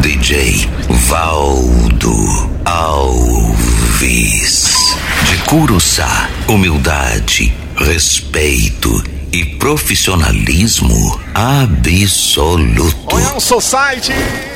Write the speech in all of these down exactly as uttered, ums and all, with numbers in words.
D J Valdo Alves. De Curuçá, humildade, respeito e profissionalismo absoluto. Royal Society.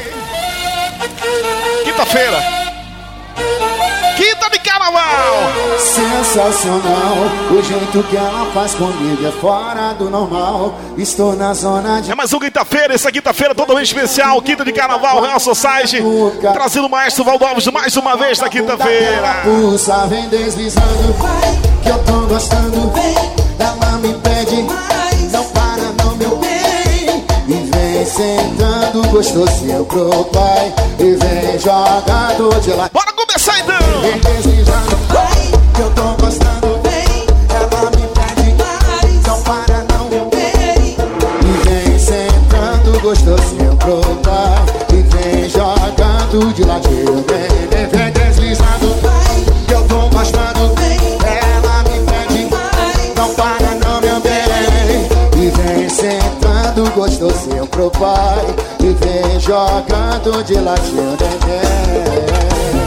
Quinta-feira. Quinta de carnaval. Sensacional, o jeito que ela faz comigo é fora do normal. Estou na zona de... É mais uma quinta-feira, essa quinta-feira totalmente especial. Quinta de carnaval, Royal Society. Trazendo o maestro Valdo Alves mais uma vez na quinta-feira. Pulsa, vem deslizando, que eu tô gostando. Ela me pede, não para não, meu bem. E vem sentando gostosinho pro pai. E vem jogando de lá. Bora começar então! Vem deslizando, que eu tô gostando. Ela me pede, não para não, meu bem. E vem sentando gostosinho pro pai. E vem jogando de ladinho. Vem, vem, vem deslizando, que eu tô gostando. Ela me pede, não para não, meu bem. E vem sentando gostosinho pro pai. E vem jogando de ladinho. Vem, vem.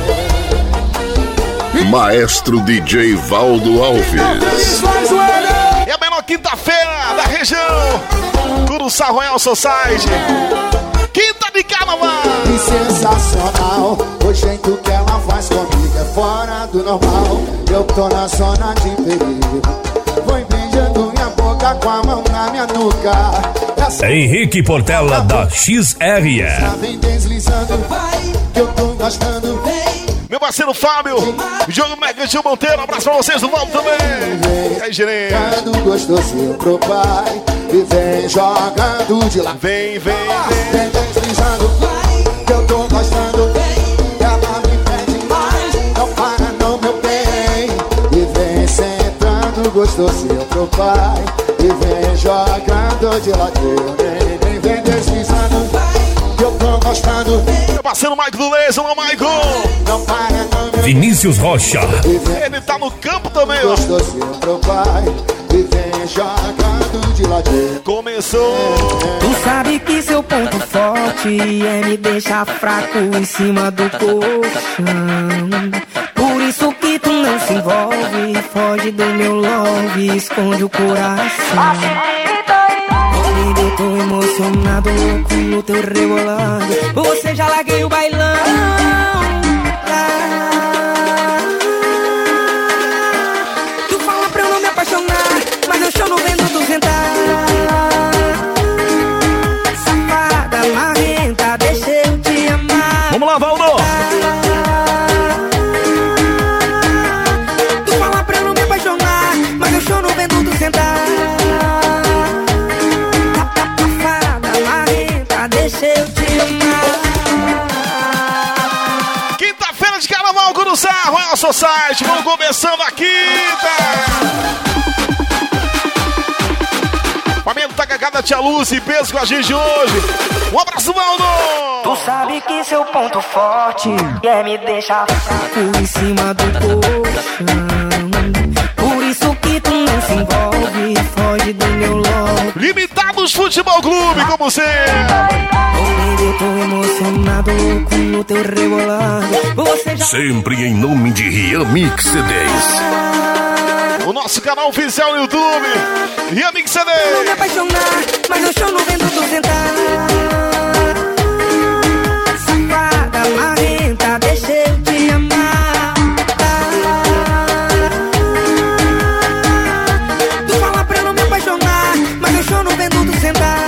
Maestro D J Valdo Alves. É a menor quinta-feira da região. Curuçá Royal Society. Quinta de carnaval. Que sensacional, o jeito que ela faz comigo é fora do normal. Eu tô na zona de perigo. Vou beijando minha boca com a mão na minha nuca. Essa Henrique Portela da X R E. vem deslizando, que eu tô gostando. Meu parceiro Fábio, Jogo Mega Gil Monteiro, um abraço pra vocês do Valdo também. E aí, gerente? Jogando gostosinho pro pai. E vem jogando de lá. Vem, vem, vem. Vem deslizando, que eu tô gostando. Ela me pede mais, não para não, meu bem. E vem sentando gostosinho pro pai. E vem jogando de ladinho. Vem, vem, vem deslizando, que eu tô gostando. Meu parceiro Mike do Laser, não, Michael. Não para não, meu Vinícius Rocha. Ele tá no campo também, ó. gostosinho pro pai. E vem jogando de ladinho. Começou. Tu sabe que seu ponto forte é me deixar fraco em cima do colchão. Por isso que tu não se envolve, foge do meu love, esconde o coração. Baby, eu tô emocionado, louco no teu rebolado. Você já larguei o bailão. Tu fala pra eu não me apaixonar, mas no show não vendo duzentar. Safada, marrenta, deixa eu te amar. Vamos lá, Valdo. Tu fala pra eu não me apaixonar, mas no show não vendo duzentar. Safada, marrenta, deixa eu te amar. Quinta-feira de carnaval, Curuçá Royal Society. Vamos começando a quinta. Família tá cagada, tia Lúcia e peso com a gente hoje. Um abraço, Valdo! Tu sabe que seu ponto forte é me deixar fraco em cima do colchão. Por isso que tu não se envolve, foge do meu love. Limitados Futebol Clube, como sempre. Oh, eu tô emocionado, louco no teu rebolado. Você já... Sempre em nome de Rian Mix C Ds. O nosso canal oficial no YouTube. Rian Mix C Não me D. apaixonar, mas no show não vendo duzentar. Safada, marrenta, deixa eu te amar. Tu fala pra eu não me apaixonar, mas no show não vendo duzentar.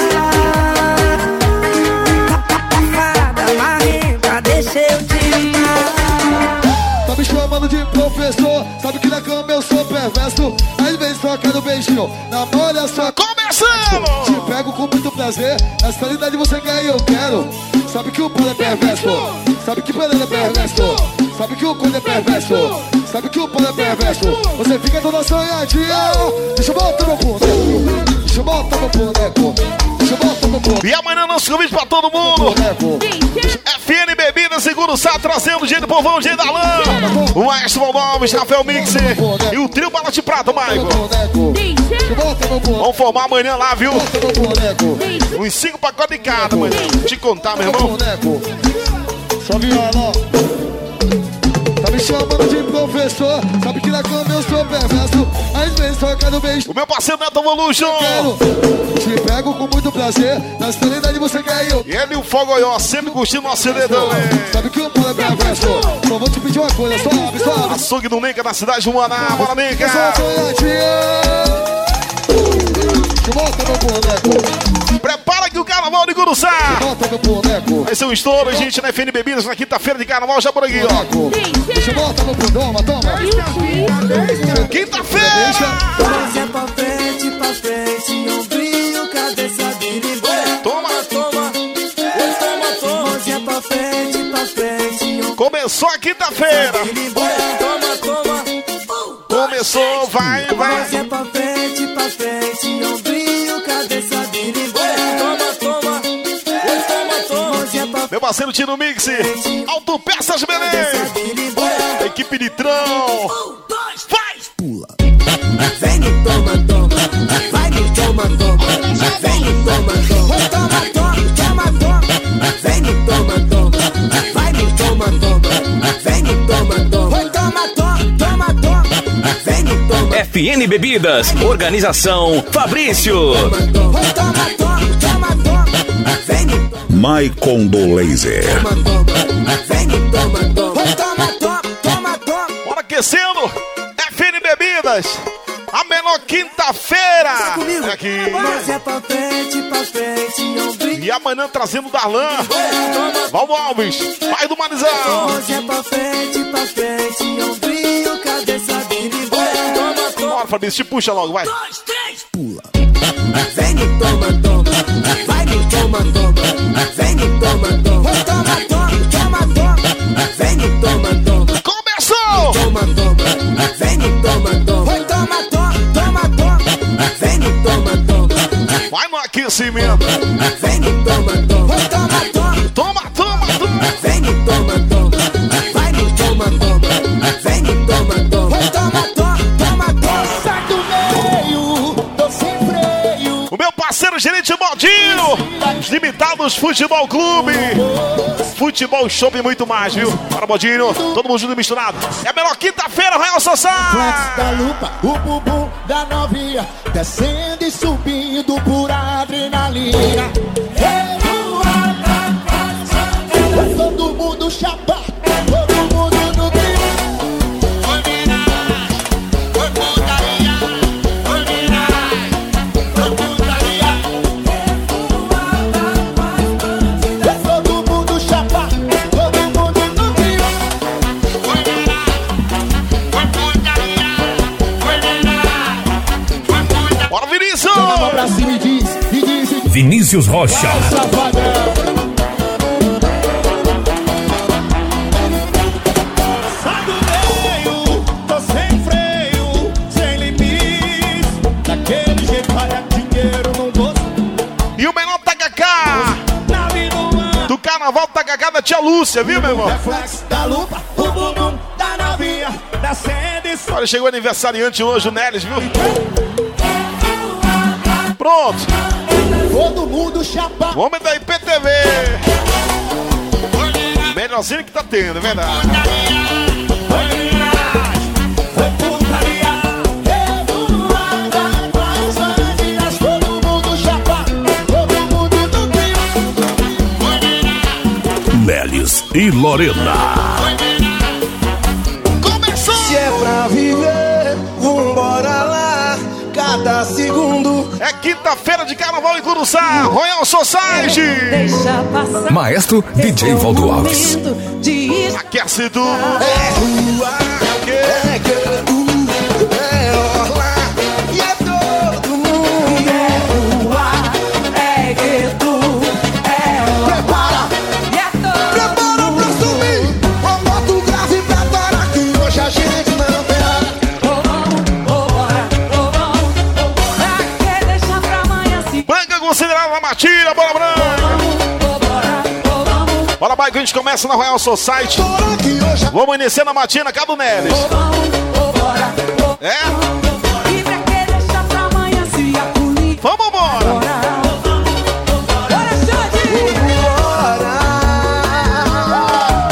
Safada, marrenta, deixa eu te amar. Tá me chamando de professor, sabe que na cama eu sou perverso. Às vezes trocando beijinho, namora só. Começando! Te pego com muito prazer, na realidade você quer e eu quero. Sabe que o pano é perverso, sabe que o pano é perverso, sabe que o corno é perverso, sabe que o pano é perverso. Você fica toda sonhadinha, deixa eu botar meu boneco, deixa eu botar meu boneco, deixa eu botar meu boneco. E amanhã nosso convite pra todo mundo. F N Bebidas e Curuçá trazendo o dia do povão, o dia da lã. O maestro Valdo Alves, Rafael Mixer e o trio Bala de Prata, Michael. Vamos formar amanhã lá, viu? Uns cinco pacotes de cada, mano. Te contar, meu irmão. Só viola, tá me chamando de professor. Sabe que na cama eu sou perverso. Às vezes só quero beijo. O meu parceiro Neto Evolution. Quero, te pego com muito prazer. Na cidade você quer eu. E ele e o Fogoió, sempre curtindo nosso C D também. Sabe que o polo é perverso. Só vou te pedir uma coisa, sobe, sobe. Açougue do Nenca na cidade de Juaná. Bora, Nenca. Volta meu boneco. Prepara que o carnaval de Curuçá Volta meu boneco. vai ser um estouro, gente, na F N Bebidas, na quinta-feira de carnaval, já por aqui, ó. Deixa eu voltar meu boneco, toma. Quinta-feira! Mãozinha pra frente, pra frente, ombrinho, cabeça birimbora. Toma, toma, toma, toma. Mãozinha pra frente, pra frente, começou a quinta-feira. toma, toma. Começou, vai, vai. Mãozinha pra frente, pra frente, ombrinho, cabeça birimbora. Toma, toma, toma, toma. Mãozinha pra Meu parceiro Tino Mix, Autopeças Belém, a equipe de Trão. Faz! Vem e toma, toma, vai me toma, toma, vem e toma, toma, toma, toma, toma, toma, vem e toma, toma, vai me toma, toma, vem e toma, toma, toma, toma, toma, toma, vem e toma. F N Bebidas, organização Fabrício. Toma, toma, toma, toma, vem e toma. Maicon do Laser. Toma, toma, vem e toma, toma, toma, toma, toma, toma. Bora aquecendo, F N Bebidas, a menor quinta-feira. É aqui. Mãozinha pra frente, pra frente, ombrinho. E amanhã trazendo Darlan, Valdo Alves, pai do Manizão. Mãozinha pra frente, pra frente, ombrinho, cabeça birimbora. Toma, toma. Bora, Fabrício, te puxa logo, vai. Dois, três, pula. Vem e toma, toma, vai me toma, toma, vem e toma, toma, toma, toma, toma, toma, vem e toma, toma, Começou! toma, toma, vem e toma, toma, toma, toma, toma, toma, vem e toma, toma, Vai no aquecimento. vem e toma, toma, toma, toma, Toma, toma, toma. vem e toma, toma, vai me toma, toma, vem e toma, toma, toma, toma, toma, toma. Sai do meio, tô sem freio. O meu parceiro gerente Baldinho, os limitados Futebol Clube, Futebol Shopping e muito mais, viu? Para Baldinho, todo mundo junto e misturado. É a melhor quinta-feira, Royal Flex Society. da lupa, o bumbum da novinha, descendo e subindo por adrenalina. Todo mundo chapa, todo mundo no grito. Foi mirar, foi putaria, foi mirar, foi putaria. Todo mundo chapa, todo mundo no grito. Foi mirar, foi putaria, foi mirar, foi putaria. Bora, Vinícius! Joga a mão pra cima e diz, e diz, e diz. Vinícius Rocha. Safadão. Sai do meio, tô sem freio, sem limite. Daquele jeito olha dinheiro no bolso. E o menor tacacá Na vida humana, do carnaval tacacá da tia Lúcia, viu, meu irmão? reflexo da lupa, o bumbum da novinha, descendo e subindo. Olha, chegou aniversariante hoje, o Nelis, viu? Pronto, Todo mundo chapa. o homem da I P T V. Melhorzinho que tá tendo, é verdade. Foi mirar, foi putaria. Revoada com as bandidas. Todo mundo chapa, todo mundo no clima. Nélios e Lorena. Começou! Se é pra viver, vambora lá. Cada segundo. É quinta-feira de carnaval em Curuçá, Royal Society. Deixa passar. Maestro D J Valdo Alves. De ir Aquece tudo. É rua, É o quê? é canto, é orla. E é todo mundo. é rua, é gueto, é hora. Prepara, E é todo Prepara pra subir. Uma moto grave pra parar. Que hoje a gente não tem hora. bora, ô vamos, ô bora. Pra que deixar pra amanhã se Branca considerada na matilha, bola branca. ô bora, ô vamos, Bora, vai que a gente começa na Royal Society. Bora que hoje a Vamos iniciar na matina, cá do Neres. ô vamos, ô bora, ô É? E pra que deixar pra amanhã se aculir? Vamos embora. Bora, bora, Xande!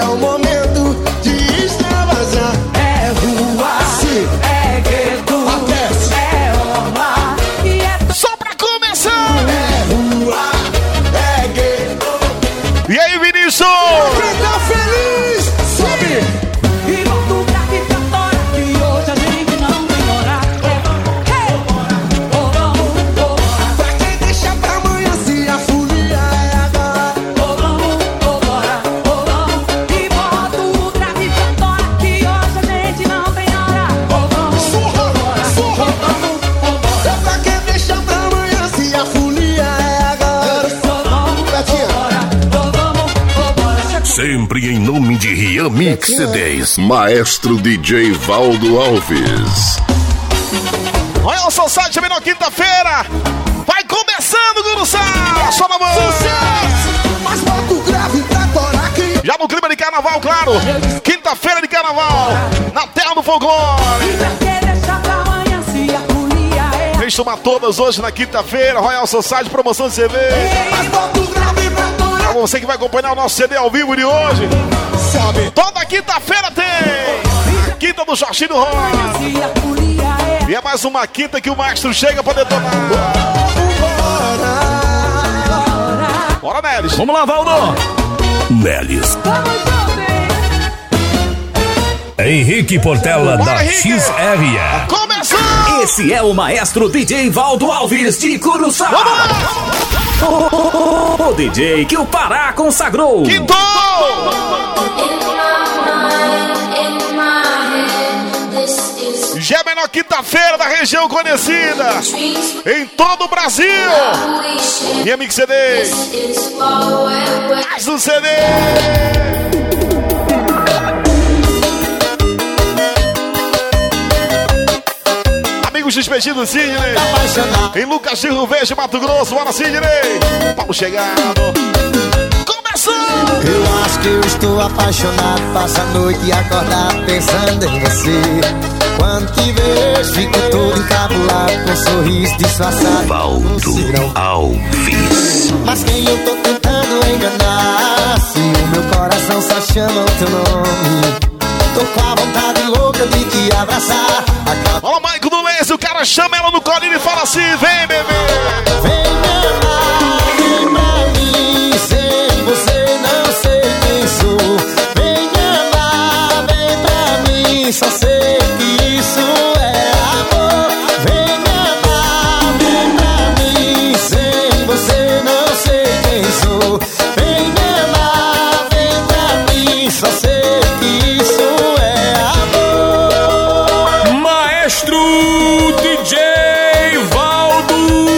é o momento de extravasar. É rua, Sim. é gueto, Aquece. é orla e é Só pra começar! É rua, é gueto. E aí, Vinícius? Quem tá feliz, sobe. E bota o grave pra fora, que hoje a gente não tem hora. Hey! Oh, vamos, oh, bora. Pra quem deixa pra amanhã se a folia é agora. Oh, vamos, oh, bora. Oh, vamos. E bota o grave pra fora, que hoje a gente não tem hora. Oh, vamos, Surra, oh, bora. surra. Oh, vamos, oh, bora. É pra quem deixa pra amanhã se a folia é agora. Oh, vamos, Betinha. oh, bora. Oh, vamos, oh, bora. Sempre em nome de Rian Mix C Ds. Maestro D J Valdo Alves. Olha o seu site, menor quinta-feira. Vai começando, Guruçá. Só na mão. Sucesso! Mas bota o grave pra torar aqui. Já no clima de carnaval, claro. Quinta-feira de carnaval. Na terra do folclore. Pra que deixar pra amanhã se a folia é Vem tomar todas hoje na quinta-feira. Royal Society, promoção de cerveja. Mas bota o grave pra torar. Pra você que vai acompanhar o nosso C D ao vivo de hoje. Sobe. Toda quinta-feira tem. A quinta do Jorginho Rosa. se a folia é E é mais uma quinta que o maestro chega pra detonar. Bora, Nelis. Vamos lá, Valdo. Nelis. Vamos juntos, Henrique Portela Bora, da Henrique. X R A. Começou! Esse é o maestro D J Valdo Alves de Curuçá. Vamos lá! O, o D J que o Pará consagrou. Quinto! Já é a menor quinta-feira da região conhecida em todo o Brasil. Minha Mix C D. Mais um C D. Amigos despedidos, Sidney. Em Lucas de Rio Verde, Mato Grosso. Bora, Sidney. Paulo chegando. Começou! Eu acho que eu estou apaixonado. Passo a noite acordado pensando em você. Quando te vejo, fico todo encabulado com um sorriso disfarçado. Valdo Alves. Mas quem eu tô tentando enganar? Se o meu coração só chama o teu nome. Tô com a vontade louca de te abraçar. Acaba... Olha o Maico do Lenço, o cara chama ela no colinho e fala assim: vem, bebê. Vem me amar, vem pra mim. Sem você não sei quem sou. Vem me amar, vem pra mim. Só sei que isso é amor. Vem me amar, vem pra mim. Sem você não sei quem sou. Vem me amar, vem pra mim. Só sei que isso é amor. Maestro D J Valdo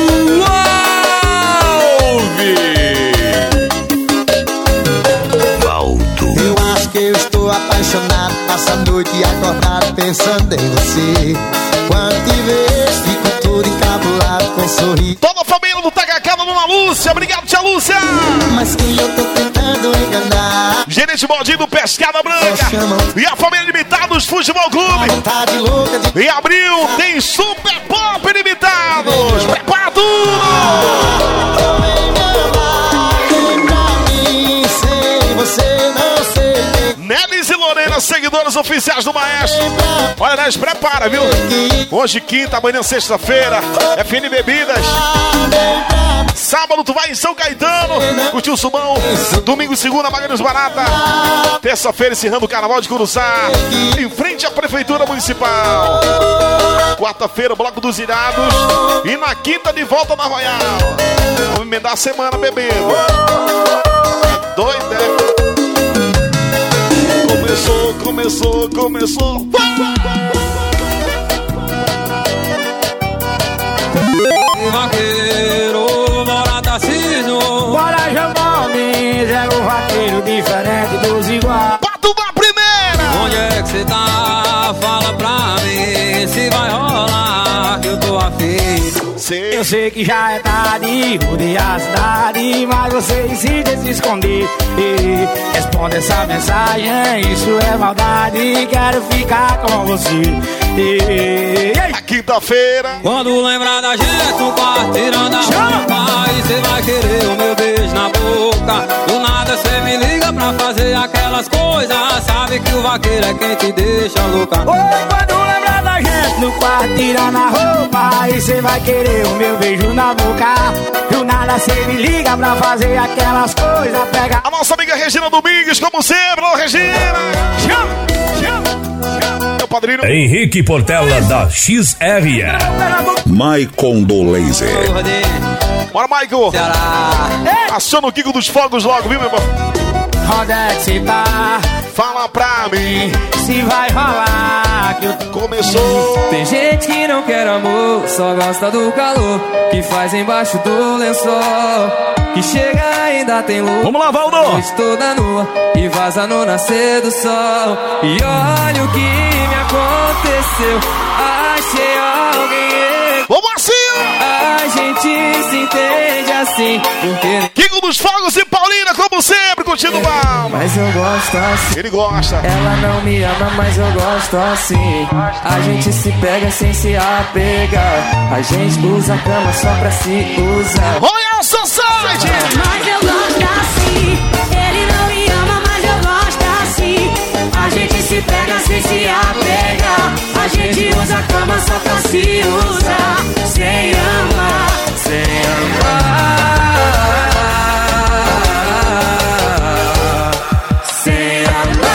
Alves. Valdo. Eu acho que eu estou apaixonado. Passo a noite acordado pensando em você. Quando te vejo, fico todo encabulado com um sorriso. Toda a família do Tacacada, Dona Lúcia. Obrigado, tia Lúcia. Mas quem eu tô tentando enganar? Gerente Baldinho do Pescada Branca. E a família Limitados Futebol Clube. Vontade louca de... Em abril tem Super Pop Limitados. Prepara tudo. Vem me amar, vem pra mim. Sem você não sei quem. Nelis e Lorena, seguidores oficiais do Maestro. Olha, Nelis, prepara, viu? Hoje quinta, amanhã sexta-feira. F N Bebidas. Sábado tu vai em São Caetano, curtir o Subão. Domingo e segunda, Magalhães Barata. Terça-feira encerrando o Carnaval de Curuçá, em frente à Prefeitura Municipal. Quarta-feira, Bloco dos Irados. E na quinta, de volta na Royal. Vamos emendar a semana bebendo. É doido, é? Começou, começou, começou. Vaqueiro, morada sino. Bora jogar o zero vaqueiro diferente dos iguais. Bota uma primeira! Onde é que cê tá? Fala pra mim se vai rolar que eu tô afim. Sei. Eu sei que já é tarde, rodei a cidade, mas você insiste em se esconder. E responde essa mensagem, isso é maldade, quero ficar com você. E, A quinta-feira. Quando lembrar da gente no quarto tirando a roupa, aí cê vai querer o meu beijo na na boca. Do nada cê me liga pra fazer aquelas coisas. Sabe que o vaqueiro é quem te deixa louca. Oi, quando lembrar da gente no quarto, tirando a roupa, aí cê vai querer o meu beijo na boca. Do nada cê me liga pra fazer aquelas coisas. Pega a nossa amiga Regina Domingues, como sempre. Alô, Regina! Chama, chama. Meu padrinho Henrique Portela da X R. Maicon do Laser. Bora, Michael! Aciona o Kiko dos Fogos logo, viu, meu irmão? Onde é que cê tá? Fala pra mim se vai rolar que eu... Começou. Tem gente que não quer amor, só gosta do calor que faz embaixo do lençol. Que chega ainda tem luz. Vamos lá, Valdo! Noite toda nua e vaza no nascer do sol. E olha o que me aconteceu. Achei alguém. Vamos assim! A gente se entende assim. Porque Kiko dos Fogos e Paulina, como sempre, curtindo o mal. Mas eu gosto assim. Ele gosta. Ela não me ama, mas eu gosto assim. A gente se pega sem se apegar. A gente usa a cama só pra se usar. Royal Society! Mas eu gosto assim. Ele não me ama, mas eu gosto assim. A gente se pega sem se apegar. A gente usa a cama só pra se usar. Sem amar, sem amar. Sem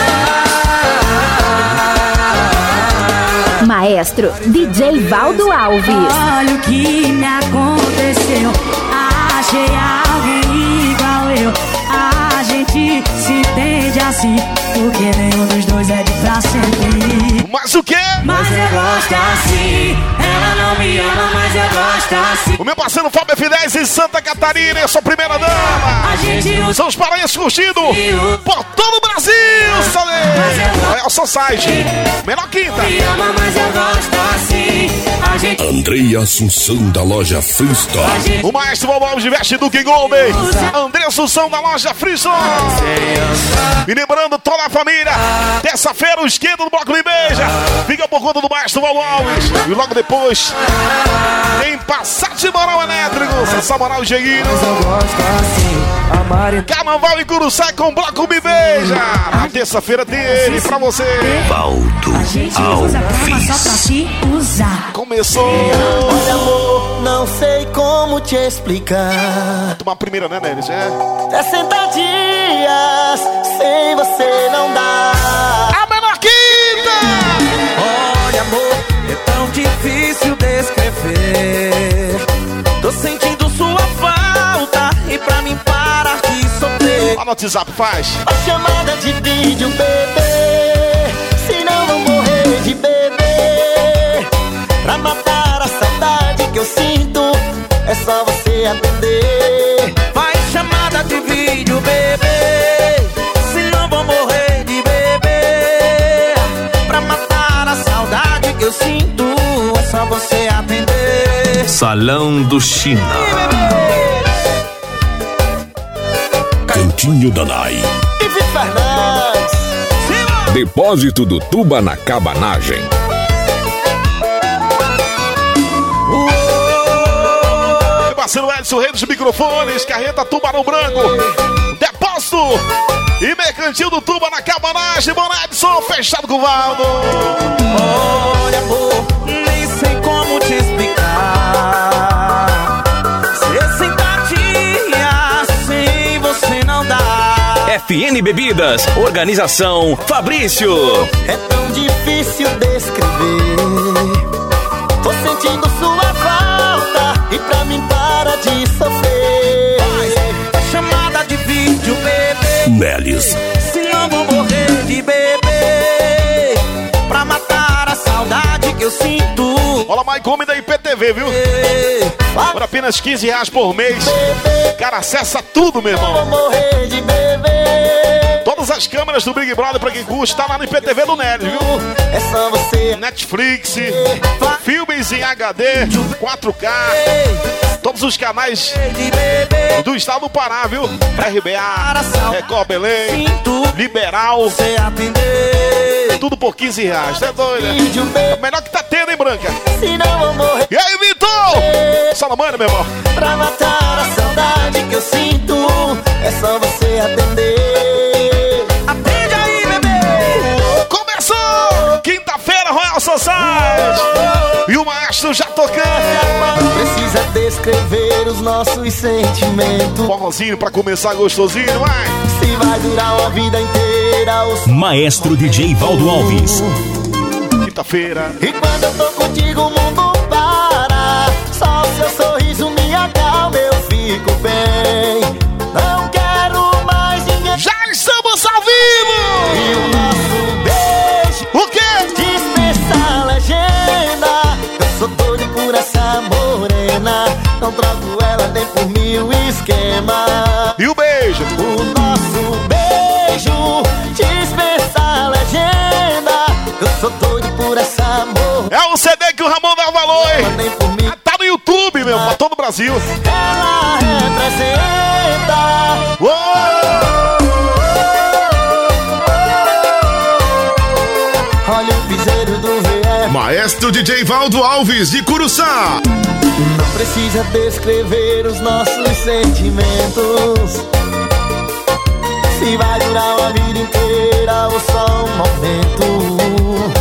amar. Maestro D J Valdo Alves. Olha o que me aconteceu. Achei alguém igual eu. A gente se entende assim. Porque nenhum dos dois é de pra sempre. Mas o quê? Mas eu gosto assim. Ela não me ama, mas eu gosto assim. O meu parceiro Fábio F dez em Santa Catarina, é sua primeira dama. A gente são os paraenses curtindo por todo o Brasil. Royal Society, menor quinta. Me ama, mas eu gosto assim. A gente... Andrei Assunção da loja Freestyle. Gente... O maestro Valvalves de Veste Duque Golden. André Assunção da loja Freestyle. E lembrando toda a família, terça-feira o esquenta do Bloco Me Beija. Fica por conta do maestro Valvalves. E logo depois tem Passat Moral Elétrico. Essa moral Jeguinho. Carnaval em Curuçá com Bloco Me Beija. Na terça-feira tem ele pra você. Valdo A gente usa a cama só pra se usar. Começou. Olha, amor, não sei como te explicar. Tomar a primeira, né, Nelis? É. sessenta dias sem você não dá. A menor quinta! Olha, amor, é tão difícil descrever. Tô sentindo sua falta e pra mim parar de sofrer. Lá no WhatsApp faz. A chamada de vídeo, bebê. Senão vou morrer de bebê. Pra matar a saudade que eu sinto, é só você atender. Vai chamada de vídeo, bebê. Senão vou morrer de bebê. Pra matar a saudade que eu sinto, é só você atender. Salão do China. Cantinho da Nai. E Vitor Fernandes. Depósito do Tuba na Cabanagem. Meu parceiro Edson, rei dos microfones, carreta Tubarão Branco. Depósito e mercantil do Tuba na Cabanagem. Bom, Edson, fechado com o Valdo. Olha, amor, nem sei como te explicar. sessenta dias sem você não dá. F N Bebidas, organização Fabrício. É tão difícil descrever. Tô sentindo sua falta e pra mim para de sofrer. É chamada de vídeo, bebê. Nelis. Senão vou morrer de bebê. Pra matar a saudade que eu sinto. Olha, Maicon da I P T V, viu? Por apenas quinze reais por mês. Cara, acessa tudo, meu irmão. Vou morrer de bebê. Todas as câmeras do Big Brother, pra quem curte, tá lá no I P T V do Nelis, viu? É só você. Netflix, filmes em H D, quatro K, todos os canais do estado do Pará, viu? R B A, Record Belém, Liberal, tudo por quinze reais, tá doido? É o melhor que tá tendo, hein, Branca? Se não vou morrer. E aí, Vitor? Alô, Salamana, meu irmão. Pra matar a saudade que eu sinto, é só você atender. Atende aí, bebê. Começou! Quinta-feira, Royal Society. E o maestro já tocando. Não precisa descrever os nossos sentimentos. Forrozinho pra começar gostosinho, vai. Se vai durar uma vida inteira. Maestro D J Valdo Alves. Quinta-feira. E quando eu tô contigo o mundo para. Só o seu sorriso me acalma, eu fico bem. Não quero mais ninguém. Já estamos ao vivo! E o nosso beijo. O quê? Dispensa a legenda. Eu sou doido por essa morena. Não troco ela nem por mil esquemas. E o beijo? O nosso beijo dispensa a legenda. Eu sou doido por essa morena. É o C D que o Ramon dá valor, hein? Nem por mil. Tá no YouTube, meu, pra todo o Brasil. Ela representa. Uou! Olha o piseiro do V F. Maestro D J Valdo Alves de Curuçá. Não precisa descrever os nossos sentimentos. Se vai durar uma vida inteira ou só um momento.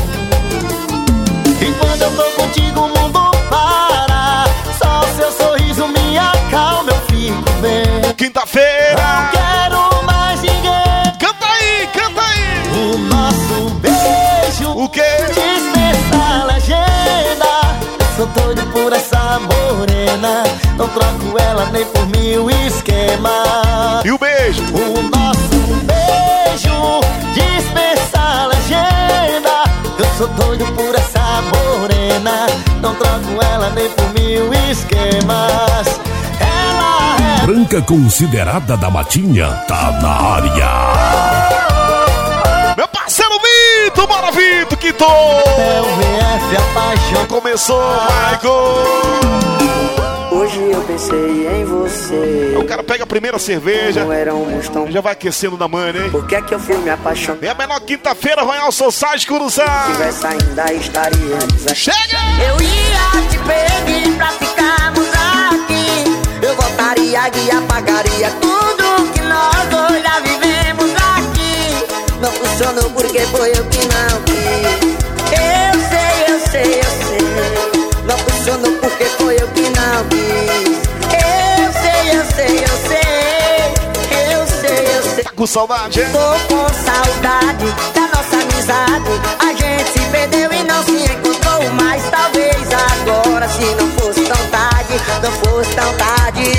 E quando eu tô contigo o mundo para. Só o seu sorriso me acalma, eu fico bem. Quinta-feira. Não quero mais ninguém. Canta aí, canta aí. O nosso beijo. O quê? Dispensa a legenda. Sou doido por essa morena. Não troco ela nem por mil esquemas. E o beijo? O nosso beijo dispensa a legenda. Eu sou doido por essa morena. Não troco ela nem por mil esquemas. Ela é Branca considerada da Matinha tá na área. Meu parceiro Vito, bora Vito, Quito! é o V F a paixão. Começou, Michael! Hoje eu pensei em você. O cara pega a primeira cerveja, Não era um mustão. já vai aquecendo na manha, hein? Por que é que eu fui me apaixonar? É a menor quinta-feira, Royal Society Curuçá. Se tivesse ainda estaríamos aqui. Chega! Eu ia te pedir pra ficarmos aqui. Eu voltaria e apagaria tudo que nós dois já vivemos aqui. Não funcionou porque foi eu que não quis. Eu sei, eu sei, eu sei. Não funcionou porque foi eu que não quis. Eu sei, eu sei, eu sei. Eu sei, eu sei. Tá com saudade, hein? Tô com saudade da nossa amizade. A gente se perdeu e não se encontrou mais. Talvez agora, se não fosse tão tarde, não fosse tão tarde.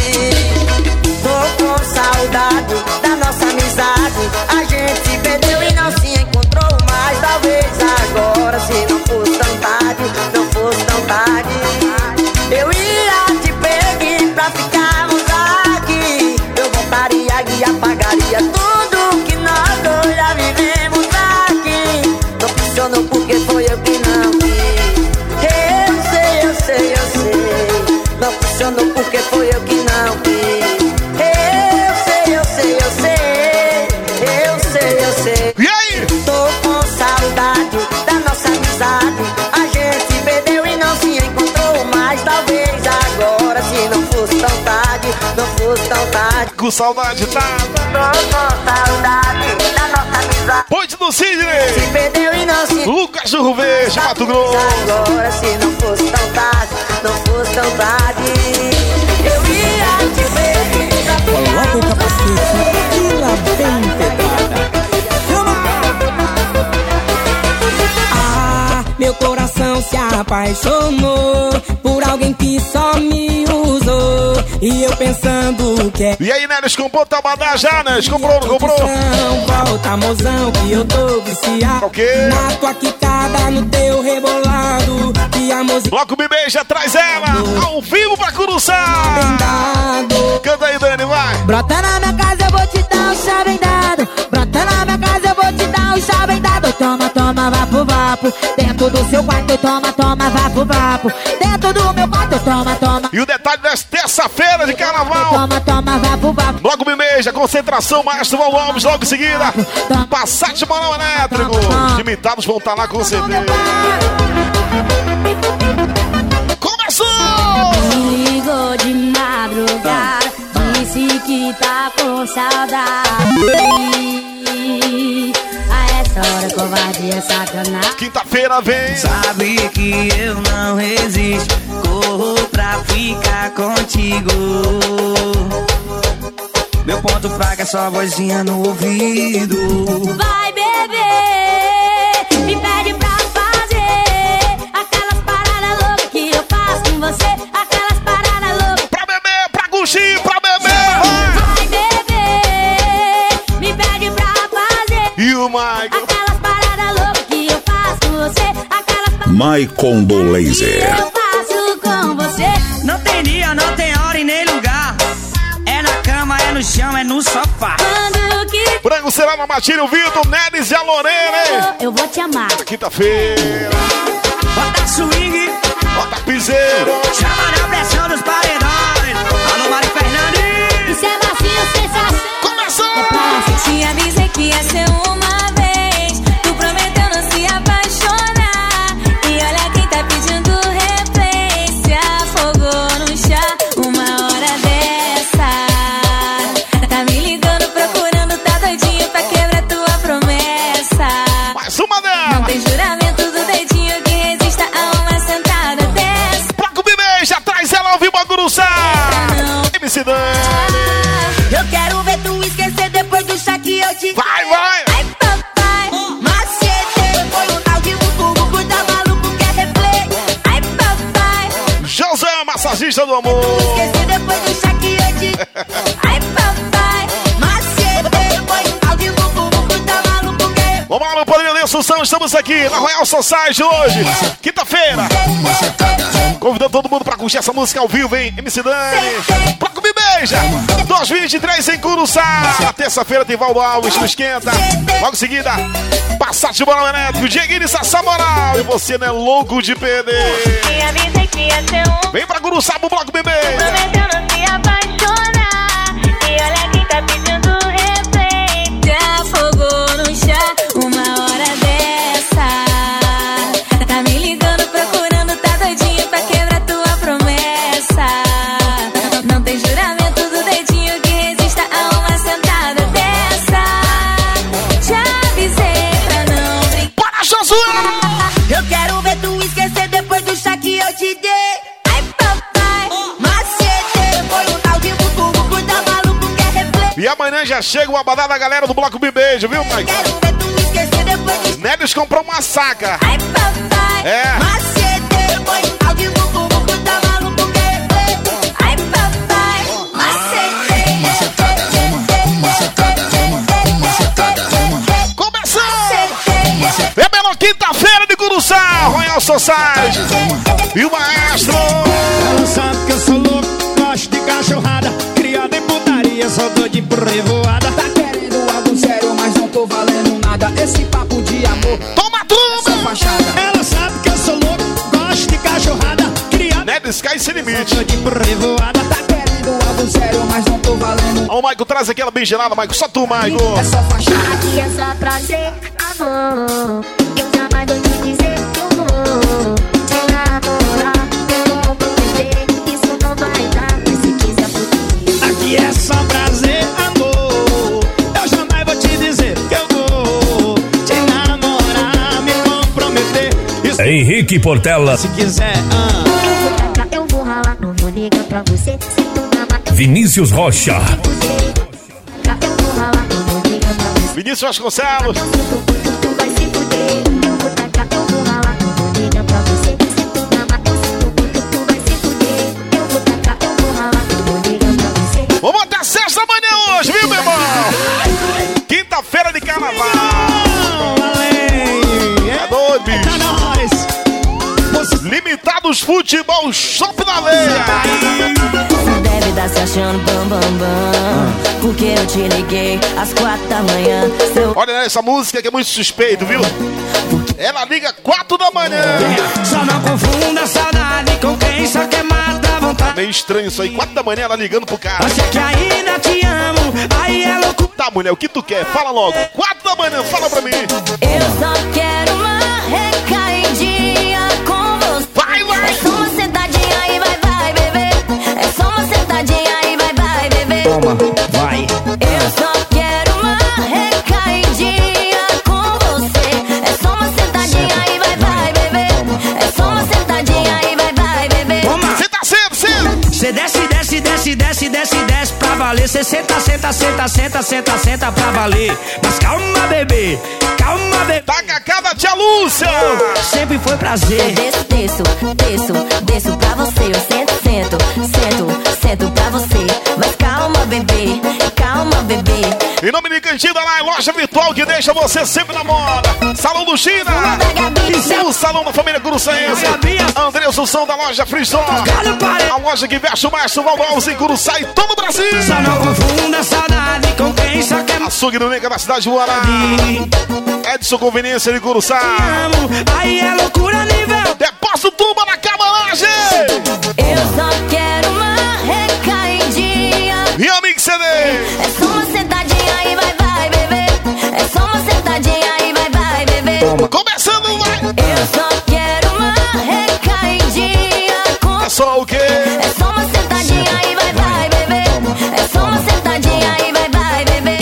Tô com saudade da nossa amizade. A gente se perdeu e não se encontrou mais. Talvez agora, se não fosse tão tarde, não fosse tão tarde. Eu ia te pedir pra ficarmos aqui. Eu voltaria e apagaria tudo que nós dois já vivemos aqui. Não funcionou porque foi eu que não quis. Eu sei, eu sei, eu sei. Não funcionou porque foi eu que não quis. Eu sei, eu sei, eu sei. Eu sei, eu sei. E aí? Tô com saudade da nossa amizade. A gente se perdeu e não se encontrou mais. Talvez agora, se não fosse tão tarde, não fosse tão tarde. Com saudade, tá? Tô com saudade da nossa amizade. Ponte do Sidney! Se perdeu e não se Lucas do Rio Verde, Mato Grosso! agora, se não fosse tão tarde, não fosse tão tarde. Eu ia te pedir pra Coloca o capacete e lá vem pedrada. Ah, meu coração se apaixonou por alguém que só me usou. E eu pensando que é E aí, Neles, comprou Tabadá já, Neles? Comprou, não comprou? Não, volta, mozão, que eu tô viciado. O quê? Na tua quicada, no teu rebolado. E a música Bloco Me Beija, traz ela! Ao vivo pra Curuçá! dado. Canta aí, Dani, vai! Brota na minha casa, eu vou te dar um chá bem dado. Brota na minha casa, eu vou te dar um chá bem dado. Toma, toma, vapo, vapo. Dentro do seu quarto, toma, toma, vapo, vapo. Dentro do meu quarto, toma, toma. E o detalhe dessa terça-feira de carnaval! Toma, toma, vapo, vapo. Bloco Me Beija, concentração, Maestro Valdo Alves, logo em seguida! Passate Morão Elétrico! Os limitados vão estar lá com certeza! Começou! Me ligou de madrugada, disse que tá com saudade. A essa hora covardia é sacanagem. Quinta-feira vem. Sabe que eu não resisto, corro pra ficar contigo. Meu ponto fraco é só a vozinha no ouvido. Vai beber, me pede pra fazer aquelas paradas loucas que eu faço com você. Aquelas paradas loucas. Pra beber, pra curtir, pra beber. Vai beber, me pede pra fazer. E o Michael? Aquelas paradas loucas que eu faço com você. Aquelas paradas Maicon do que Laser. eu faço com você. Não tem dia, não tem hora e nem lugar. É na cama, é no chão, é no sofá. Quando que Branco será na Matilha, o Vitor, Neres e a Lorena, hein? eu vou te amar. Quinta-feira. Bota swing, Bota piseiro. chama na pressão dos paredões. Alô, Mari Fernandes. Isso é vacilo, sensação. Começou! É pra te avisei que ia ser uma vez. Tu prometeu não se apaixonar. E olha quem tá pedindo referência. Afogou no chá uma hora dessa. Tá me ligando, procurando, tá doidinho pra quebrar tua promessa. Mais uma dela. Não tem juramento do dedinho que resista a uma sentada dessa. Placo Bebê, já traz ela ao vivo a Guruçá. M C Dan. Eu quero ver tu esquecer depois do chá que eu te Vai, vai. Ai, papai, macete. Foi um tal de bumbum, tá maluco, quer replay. Ai, papai, José, massagista do amor. esquecer depois do chá que eu te Ai, papai, macete. Foi um tal de bumbum, tá maluco, quer Vamos lá, meu padrinho de Assunção, estamos aqui na Royal Society hoje, quinta-feira. Convidando todo mundo pra curtir essa música ao vivo, hein? M C Dani, Placo Me Beija, dois mil e vinte e três em Curuçá. Na terça-feira tem Valdo Alves no Esquenta. Logo em seguida, Passat de Moral Elétrico, Dieguinho e Sassá Moral. E você não é louco de perder. Me avisei que ia ser um. Vem pra Curuçá pro Placo Me Beija. Prometeu não se apaixonar. E olha quem tá pedindo replay. Afogou no chá uma hora dessa. Tá me ligando, procurando, tá doidinho pra quebrar tua promessa. Não tem juramento do dedinho que resista a uma sentada dessa. Já avisei pra não brincar. Para, Josué! Eu quero ver tu esquecer depois do chá que eu te dei. Ai, papai, macete. Foi um tal de bumbum, bumbum, tá maluco, quer replay. E amanhã já chega o abadá da galera do Bloco Me Beijo, viu, Mike? Quero ver tu esquecer depois do Neves comprou uma saca. Ai, papai, É. macete. Foi um tal de bumbum, bumbum, tá maluco, quer replay. Ai, papai, macete. Começou! É pela quinta-feira de Curuçá, Royal Society. E o maestro. Ela sabe que eu sou louco, gosto de cachorrada. Criado em putaria, só doido por revoada. Tá querendo algo sério, mas não tô valendo nada. Esse papo de amor, Toma tudo! essa fachada. Ela sabe que eu sou louco, gosto de cachorrada. Criado Neves cai sem só limite. doido por revoada. Tá querendo algo sério, mas não tô valendo. Ó, o Maico, traz aquela bem gelada, Maico. Só tu, Maico. Essa fachada. Aqui é só prazer, amor. Eu jamais vou te dizer que eu vou te namorar. Eu vou prometer, isso não vai dar. Mas se quiser fugir, Aqui é só prazer, amor. Eu jamais vou te dizer que eu vou te namorar, me comprometer. Isso Henrique Portela, se quiser, ah. eu vou ralar, não vou ligar pra você. Se tu não amar, Vinícius Rocha, eu vou ralar, não vou ligar pra você. Vinícius Vasconcelos. Eu sinto muito, tu vai se fuder. Eu vou tacar, eu vou ralar, não vou ligar pra você. Se tu não amar, eu sinto muito, tu vai se fuder. Eu vou tacar, eu vou ralar, não vou ligar pra você. Vamos até sexta manhã hoje, viu, meu irmão? Quinta-feira de carnaval. É doido, bicho. Tá nós. Limitados Futebol Shop na Leia. Você deve estar se achando bam bam bam, porque eu te liguei às quatro da manhã. Seu... Olha essa música que é muito suspeito, viu? Ela liga quatro da manhã. Só não confunda saudade com quem só quer matar a vontade. Meio estranho isso aí, quatro da manhã ela ligando pro cara. Você que ainda te amo, aí é loucura. Tá, mulher, o que tu quer? Fala logo. Quatro da manhã, fala pra mim. Eu só quero uma recaidinha com você. Vai, vai. Só uma sentadinha e vai, vai, valer. Cê senta, senta, senta, senta, senta, senta pra valer. Mas calma, bebê, calma, bebê. Taca cada tia Lúcia. Sempre foi prazer. Desço, desço, desço, desço pra você. Eu sento, sento, sento, sento pra você. Mas calma, bebê, calma, bebê. Em nome de Cantina lá, loja virtual que deixa você sempre na moda. Salão do China. E o salão da família Curuçaense. André Assunção da loja Freestore. A loja que veste o maestro Valdo Alves em Curuçá e todo o Brasil. Só não confunda saudade com quem só quer. Açougue do Nica da cidade de Guará. Edson Conveniência de Curuçá. Aí é loucura nível. Depósito Tuba na camaragem. Eu só quero uma recaidinha. E a Mix C D. É só uma sentadinha e vai, vai, bebê. É só uma sentadinha e vai, vai, bebê. Começando, vai. Eu só quero uma recaidinha. Com... É só o quê? É só uma sentadinha e vai, vai, bebê. É só uma sentadinha e vai, vai, bebê.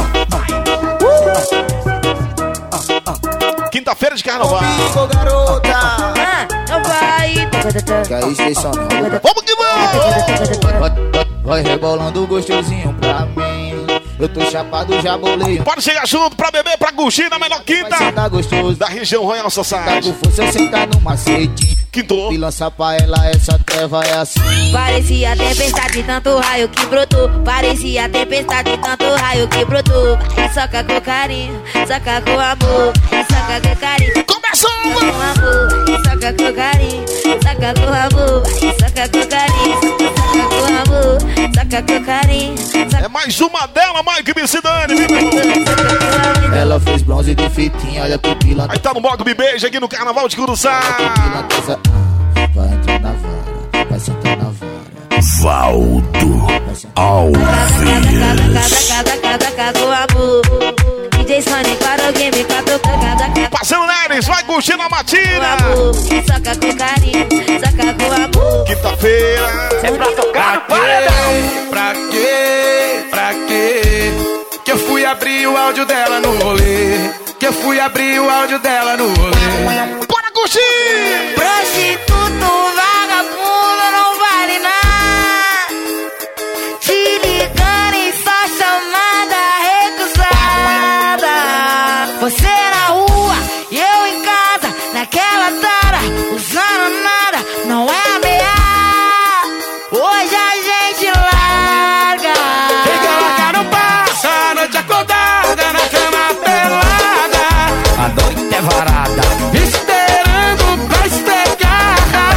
Quinta-feira de carnaval. Comigo, garota. Ah, não vai. Que é isso, isso não. Vamos que vamos. Vai, vai rebolando gostosinho pra mim. Eu tô chapado, já bolei. Pode chegar junto pra beber, pra curtir na melhor quinta Tá gostoso da região Royal Society. Tá com força, sentar no macete. Quinto. E lança pra ela, essa treva é assim. Parecia tempestade, tanto raio que brotou. Parecia tempestade, tanto raio que brotou. Vai, soca com carinho, soca com amor. Vai, soca com carinho. Começou! Com amor, vai, soca com carinho, soca com amor. Vai, soca com carinho, soca com amor. Soca com carinho. É mais uma dela, Mike Bicidani. Ela fez bronze de fitinha, olha que pilantra. Aí tá no bloco Me Beija aqui no Carnaval de Curuçá. Vai entrar na vara, vai sentar na vara. Valdo Alves. Cada, cada, cada, com amor. D J Sonic para o game, cada, cada, Parceiro Neres, vai curtir na matina. Soca com carinho, soca com amor. Quinta-feira. É pra tocar no paredão. Pra quê? Pra quê? Que eu fui abrir o áudio dela no rolê. Que eu fui abrir o áudio dela no rolê. Bora curtir! Prostituto, vagabundo, não vale nada. Te ligando em só chamada recusada. Você na rua e eu em casa, naquela tara, usando nada, não é ameaça. Hoje a gente larga. Fica larga, não passa a noite acordada na cama pelada. A noite é varada, esperando pra estregar.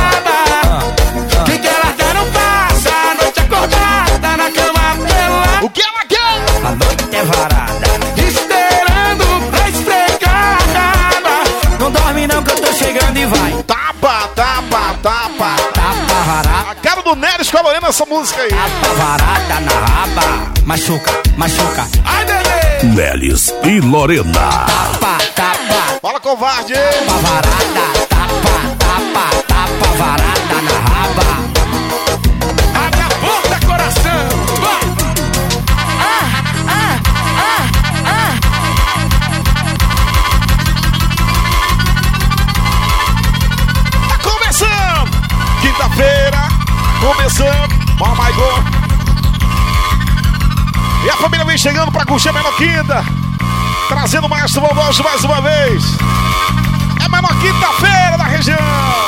Fica larga, não passa a noite acordada na cama pelada. O que ela quer? A noite é varada, esperando pra estregar. Não dorme não que eu tô chegando e vai. Tapa, tapa, tapa. Tapa varada. A cara do Neres colorando essa música aí. Tapa varada na raba. Machuca, machuca. Ai, bebê. Nelis e Lorena. Tapa, tapa. Fala, covarde. Tapa varada. Tapa, tapa, tapa varada na raba. Abre a porta, coração. Ah, ah, ah, ah. Tá começando. Quinta-feira. Começando. Oh my God. E a família vem chegando pra curtir a menor quinta. Trazendo o maestro Valdoso mais uma vez. É a menor quinta-feira da região.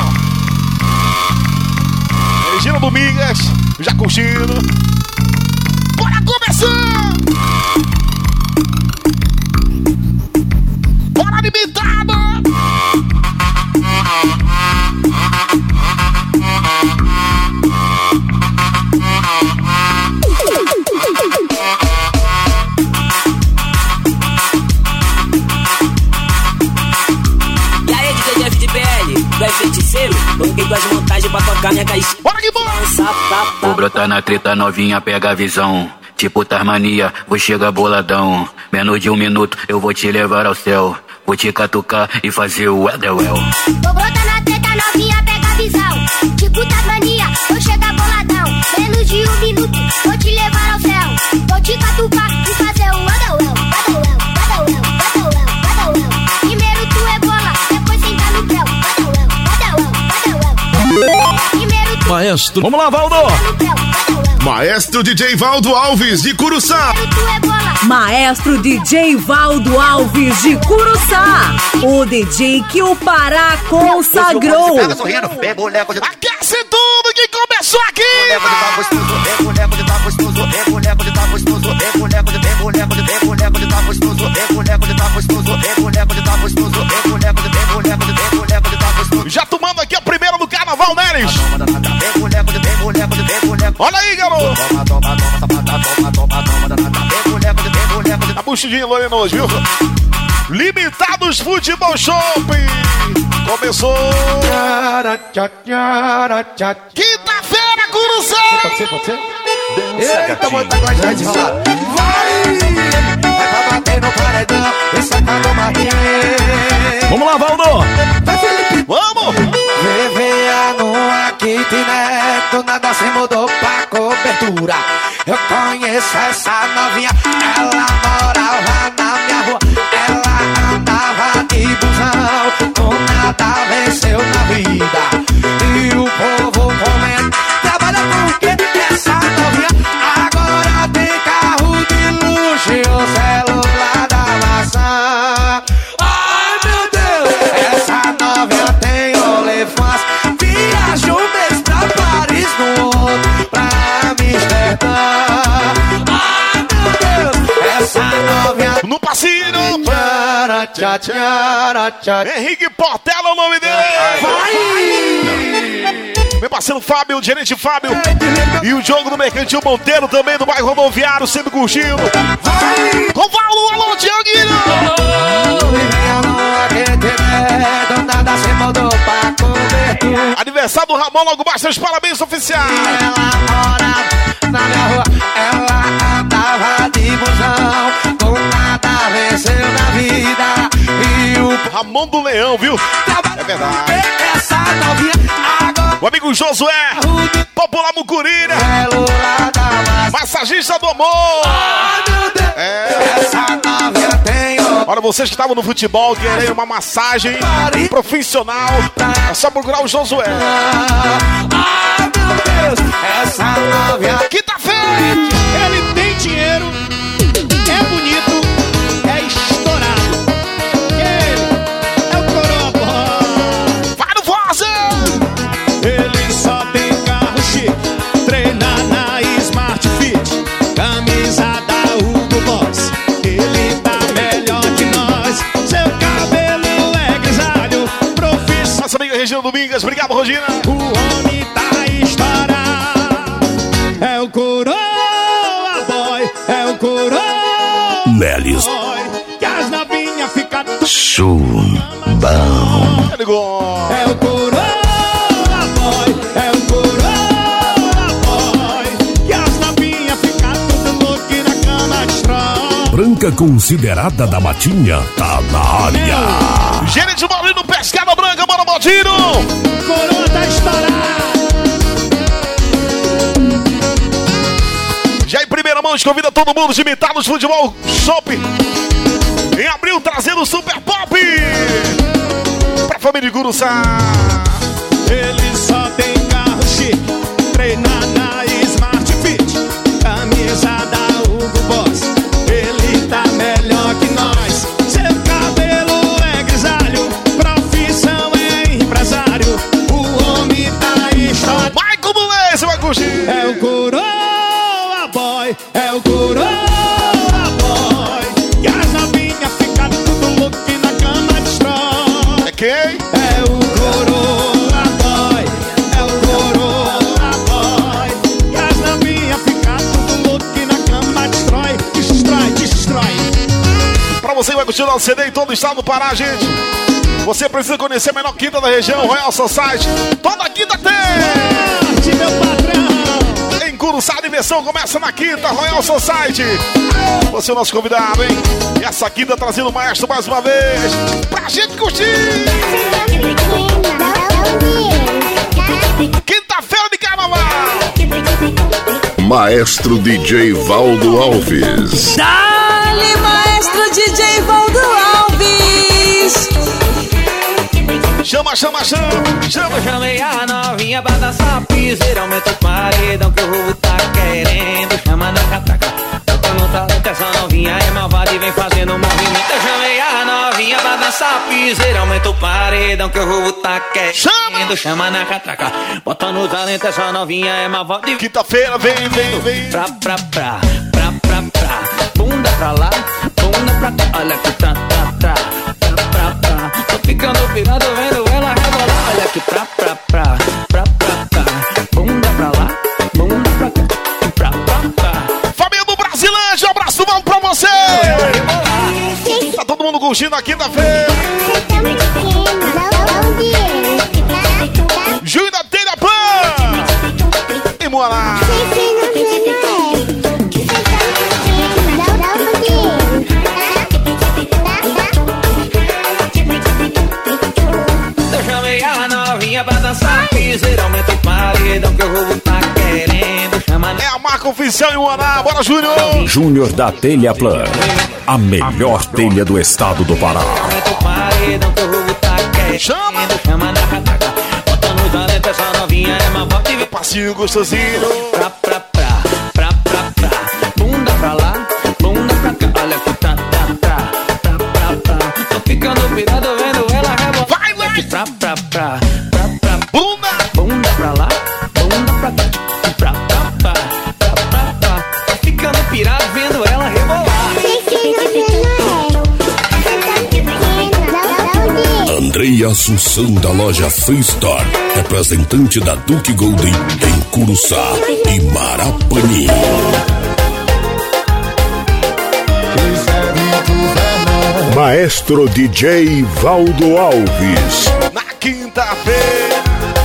Regina Domingas, já curtindo. Bora começar! Bora limitada! é feiticeiro, coloquei duas montagens pra tocar minha caixinha. Bora que bora! Vou brotar na treta novinha, pega a visão. Tipo Tasmania, vou chegar boladão. Menos de um minuto, eu vou te levar ao céu. Vou te catucar e fazer o Weatherwell. Vou brotar na treta novinha, pega a visão. Tipo Tasmania, vou chegar boladão. Menos de um minuto, vou te levar ao céu. Vou te catucar e fazer o Weatherwell. Weatherwell, Weatherwell, Weatherwell, Weatherwell. Primeiro tu é bola, depois senta no pé. Weatherwell, Weatherwell, Weatherwell. Primeiro tu Maestro, vamos lá, Valdo! é no pé. Weatherwell. Maestro D J Valdo Alves de Curuçá. Maestro D J Valdo Alves de Curuçá. O D J que o Pará consagrou. Aquece tudo que começou aqui! Já tomando aqui a primeira do carnaval, Neres. Olha aí, garoto. Tá buchidinha, Lorena, hoje, viu? Limitados Futebol Shopping. Começou. Quinta-feira, Curuçá. Pode ser, pode ser? Eita, muita coisa de lá. Vai! Vai pra bater no paredão e sacar do marquinhos. Vamos lá, Valdo. Vai, Felipe. Vamos! Vivia numa kitnet, do nada se mudou pra cobertura. Eu conheço essa novinha, ela morava na minha rua. Ela andava de busão, com nada venceu na vida. E o povo comenta, trabalha com o quê? Essa novinha agora tem carro de luxo e o celular da maçã. Ai meu Deus, essa novinha tem olefãs. Viaja um mês pra Paris, no outro pra Amsterdã. Ai meu Deus, essa novinha no passinho. Tchá, tchá, tchá. Henrique Portela, o nome dele. Vai! Meu parceiro Fábio, o gerente Fábio. E o jogo do Mercantil Monteiro também, do bairro Rodoviário, sempre curtindo. Vai! Com Valdo, alô, Tiaguinho! Aniversário do Ramon, logo mais seus parabéns oficiais. Ela morava na minha rua, ela andava de busão, com nada venceu na vida. E o Ramon do Leão, viu? É verdade. Essa novinha agora. O amigo Josué, Popular Mucurira, massagista do amor. Oh, meu Deus. É. Essa novinha tem. Olha, vocês que estavam no futebol querendo uma massagem profissional, é só procurar o Josué. Ah, meu Deus, essa novinha. Quinta-feira! Ele tem dinheiro, é bonito, é estourado. Ele é o Coroa. Vai no Forza! Ele só tem carro chique, treina na Smart Fit, camisa da Hugo Boss. Ele tá melhor que nós, seu cabelo é grisalho, profissão. Nossa amiga Regina Domingas, obrigado, Regina. O homem tá estourado, é o Coroa Boy, é o Coroa Nelis. Boy, que as novinhas ficam Chubão. é o Coroa Boy, é o Coroa Boy, que as novinhas ficam tudo louco e na cama destrói. Branca considerada da Matinha tá na área. Gerente Maurino, Pescada Branca, bora, Maldino! Coroa tá estourado. Já em primeira mão, convida todo mundo de Imitados Futebol Shopping. Em abril, trazendo o Super Pop pra família de Curuçá. Ele só tem carro chique, treina na Smart Fit, camisa da Hugo Boss. Ele tá melhor que nós, seu cabelo é grisalho, profissão é empresário, o homem tá estourado. Vai como lê, você vai curtir. É o Coroa Boy, é o Coroa Boy, que as novinhas ficam tudo louco e na cama destrói. É quem? É o Coroa Boy, é o Coroa Boy, que as novinhas ficam tudo louco e na cama destrói, destrói, destrói. Pra você que vai curtir o nosso C D em todo o estado do Pará, gente. Você precisa conhecer a menor quinta da região, Royal Society. Toda quinta tem! Forte, meu patrão! Em Curuçá, a diversão começa na quinta, Royal Society. Você é o nosso convidado, hein? E essa quinta trazendo o maestro mais uma vez pra gente curtir! Quinta-feira de carnaval! Maestro D J Valdo Alves. Dale, maestro D J Valdo Alves. Chama chama, chama, chama. Eu chamei a novinha pra dançar piseira. Aumenta o paredão que o roubo tá querendo. Chama na catraca, toca no talento. Essa novinha é malvada e vem fazendo um movimento. Eu chamei a novinha pra dançar piseira. Aumenta o paredão que o roubo tá querendo. Chama, chama na catraca, bota no talento. Essa novinha é malvada e quinta-feira vem, vem, vem. Pra, pra, pra, pra, pra, pra. Bunda pra lá, bunda pra cá. Olha que tá, tá, tá. Pra, pra, pra. Tô ficando pirado vendo ela rebolar. Olha que pra, pra, pra, pra, pra, pra. Bunda pra lá, bunda pra cá. Pra, pra, pra. Família do Brasilândia, um abraço bom pra você. Tá todo mundo curtindo a quinta-feira. Júnior da Telha Pan e Moana. Eu chamei a novinha pra dançar piseira. Aumenta o paredão que o roubo tá querendo. Chama é a marca oficial em Moana. Bora, Júnior. Júnior da Telha Plan, a melhor telha do estado do Pará. Aumenta o paredão que o roubo tá querendo. Chama, chama na catraca, bota no talento. Essa novinha é uma volta e passinho gostosinho. Pra, pra, pra, pra, pra, pra. Bunda pra lá, bunda pra cá. Olha que tá, tá, tá. Pra, pra, pra. Tô ficando pirado vendo ela rebolar. Vai, vai. Pra, pra, pra, pra, pra. Bunda, bunda pra lá, bunda pra cá. Pra, pra, pra, pra, pra, pra. Tô ficando pirado vendo ela rebolar. Andreia Assunção da loja Freestar, representante da Duke Golden em Curuçá e Marapani. Maestro D J Valdo Alves. Na quinta-feira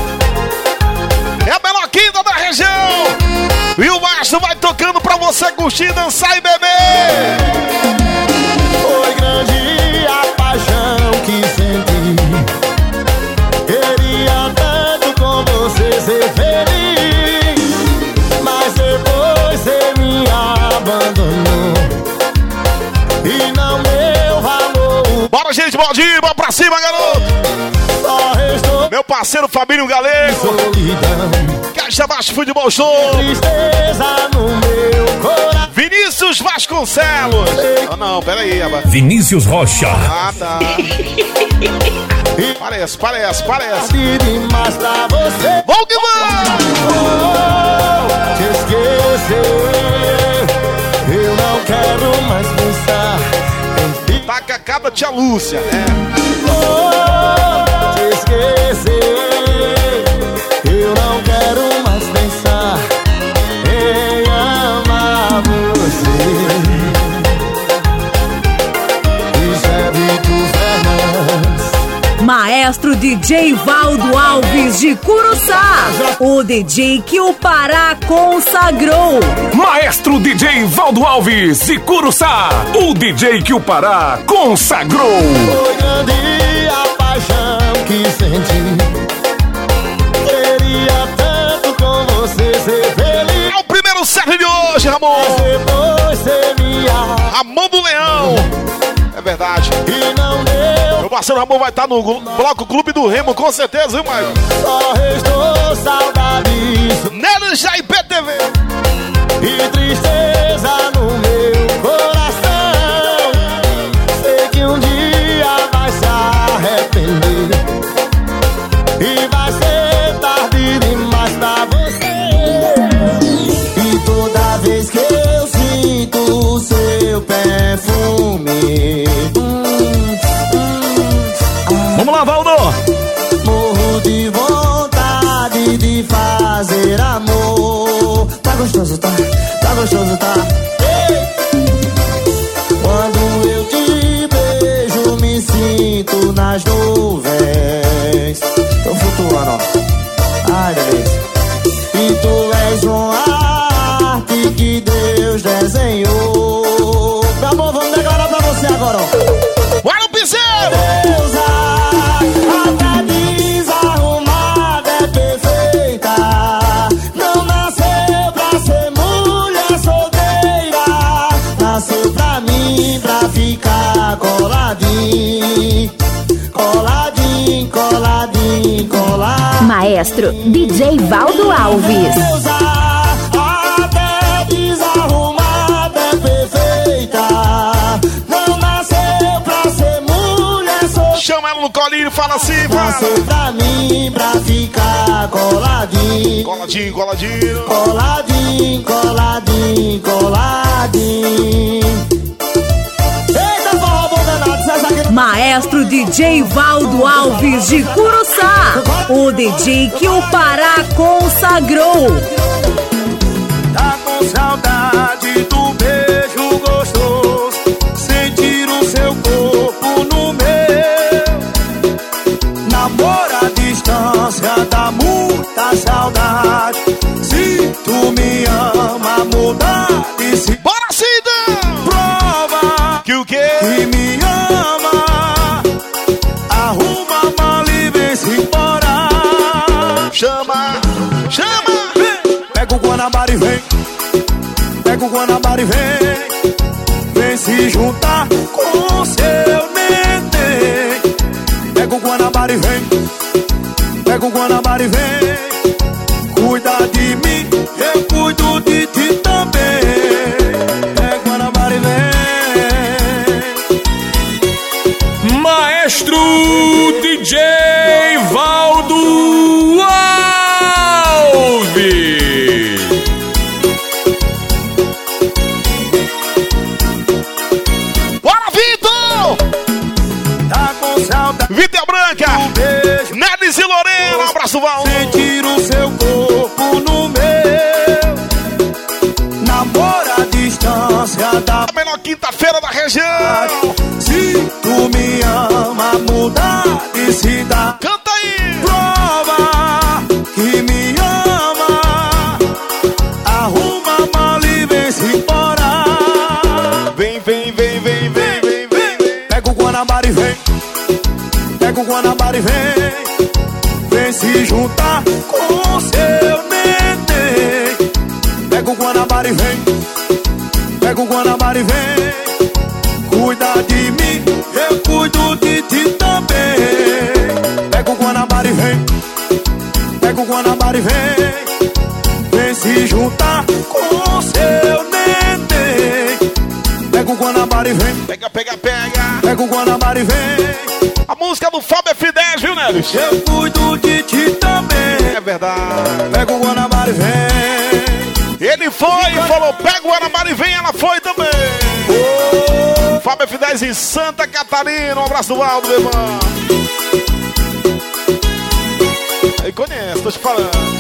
é a melhor quinta da região. E o maestro vai tocando pra você curtir, dançar e beber. Foi grande a paixão que senti. Queria tanto com você ser feliz, mas depois você me abandonou e não deu valor. Bora, gente, baldinho, bora pra cima, garoto. Só restou meu parceiro Fabinho Galego. Solidão. Caixa Baixo Futebol Show. Tristeza no meu coração. Vinícius Vasconcelos. Oh, não, peraí, rapaz. Vinícius Rocha. Ah, tá. Parece, parece, parece. Demais pra você. Vamos que vamos! Oh, te esquecer. Eu não quero mais pensar. Tá com a cara da tia Lúcia, né? Oh, te esquecer. Eu não quero mais pensar em amar você. Isso é Vitor Fernandes. Maestro D J Valdo Alves de Curuçá, o D J que o Pará consagrou. Maestro D J Valdo Alves de Curuçá, o D J que o Pará consagrou. Foi grande a paixão que senti. Queria tanto com você ser feliz. É o primeiro serve de hoje, Ramon. Depois você me Ramon do Leão. É verdade. E não deu. Meu parceiro Ramon vai estar no Bloco Clube do Remo, com certeza, viu, Maicon? Só restou saudades. Nela já I P T V. E tristeza no meu coração. Sei que um dia vai se arrepender. E vai ser tarde demais pra você. E toda vez que eu sinto o seu perfume, hum, hum, Vamos lá, Valdo! morro de vontade de fazer amor. Tá gostoso, tá? Tá gostoso, tá? Ei! Quando eu te beijo, me sinto nas nuvens. Tô flutuando, ó. Ai, delícia. E tu és uma arte que Deus desenhou. Meu amor, vamos declarar pra você agora, ó. Vai no piseiro! Deusa, até desarrumada é perfeita. Não nasceu pra ser mulher solteira. Nasceu pra mim, pra ficar coladinho, coladinho. maestro D J Valdo Alves. Até desarrumada é perfeita. Não nasceu pra ser mulher, sou. Chama ela no colinho e fala assim, nasceu pra mim, pra ficar coladinho. Coladinho, coladinho. Coladinho, coladinho, coladinho. Maestro D J Valdo Alves de Curuçá, o D J que o Pará consagrou. Tá com saudade do beijo gostoso, sentir o seu corpo no meu. Namoro à distância, dá muita saudade. Se tu me ama, muda de se. Bora, Cida! Prova que o quê? Que me ama. Arruma mala e vem se embora. Chama, chama. Pega o Guanabara e vem. Pega o Guanabara e vem. Vem se juntar com seu neném. Pega o Guanabara e vem. Pega o Guanabara e vem. Cuida de mim, eu cuido de ti também. Pega o Guanabara e vem. Maestro D J Valdo Alves. Bora, Vitor! Tá com saudade. Vitor Branca, Nelis e Lorena, um abraço, Val. Sentir o seu corpo no meu. Namoro à distância da a melhor quinta-feira da região. Se tu me ama, muda de cidade. Canta aí! Prova que me ama. Arruma mala e vem se embora. Vem, vem, vem, vem, vem, vem, vem. Pega o Guanabara e vem. Pega o Guanabara e vem. Vem se juntar com seu neném. Pega o Guanabara e vem. Pega o Guanabara e vem. Cuida de mim, eu cuido de ti também. Pega o Guanabara e vem. Pega o Guanabara e vem. Vem se juntar com seu neném. Pega o Guanabara e vem. Pega, pega, pega. Pega o Guanabara e vem. A música do Fábio F dez, viu, Nelis? Eu cuido de ti também. É verdade. Pega o Guanabara e vem. Ele foi e falou, pega o Guanabara e vem, ela foi também. Oh. Fábio F dez em Santa Catarina, um abraço do Aldo, meu irmão. Aí conhece, tô te falando.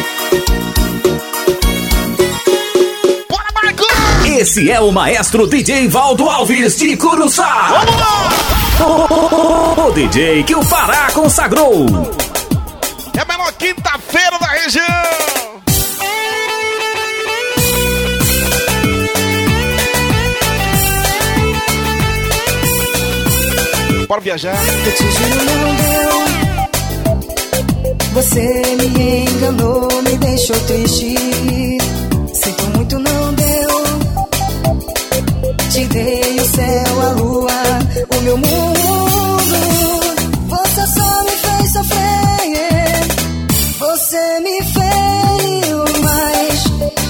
Bora, Marco! Esse é o maestro D J Valdo Alves de Curuçá. Vamos lá! O, o D J que o Pará consagrou. É a melhor quinta-feira da região. Bora viajar. Eu te juro, não deu. Você me enganou, me deixou triste. Sinto muito, não deu. Te dei o céu, a lua, o meu mundo. Você só me fez sofrer. Você me feriu, mas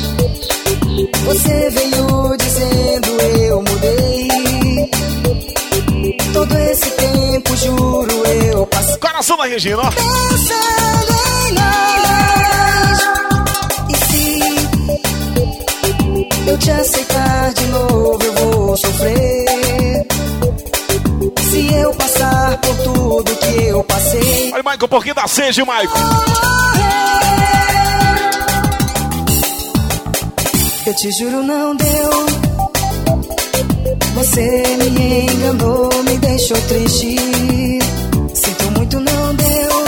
você veio dizendo eu mudei. Todo esse tempo, juro, eu passei. Coração da Regina, ó. Pensando em nós. E se eu te aceitar de novo, eu vou sofrer. Se eu passar por tudo que eu passei. Olha, Michael, um pouquinho da sede, Michael. Eu te juro, não deu. Você me enganou, me deixou triste. Sinto muito, não deu.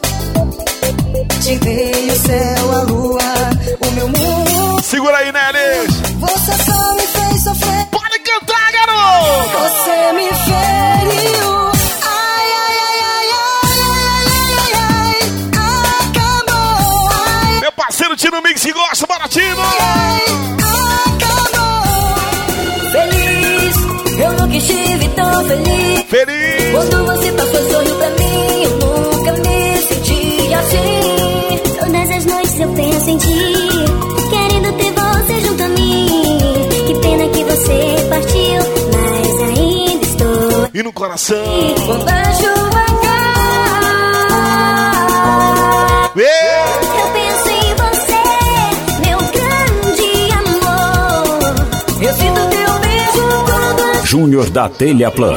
Te dei o céu, a lua, o meu mundo. Segura aí, Nelis. Você só me fez sofrer. Pode cantar, garoto. Você me feriu. Ai, ai, ai, ai, ai, ai, ai, ai, acabou. Ai, meu parceiro Tino Mix que gosta, baratinho. Eu nunca estive tão feliz. Feliz. Quando você passou e sorriu pra mim, eu nunca me senti assim. e no coração. Quando a chuva cai, eu penso em você, meu grande amor. Eu sinto teu beijo quando Júnior da Telha Plan.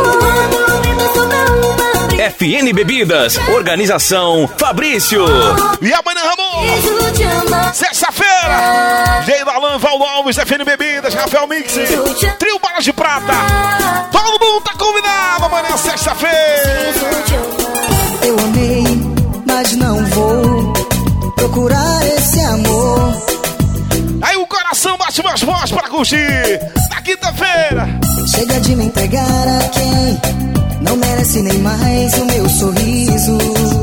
F N Bebidas, organização Fabrício. E amanhã, Ramon, sexta-feira, Jay Dalan, Valdo Alves, F N Bebidas, Rafael Mix, Trio Balas de Prata. Todo mundo tá convidado amanhã, sexta-feira. Eu amei, mas não vou procurar esse amor. Aí o coração bate mais forte pra curtir na quinta-feira. Chega de me entregar a quem não merece nem mais o meu sorriso.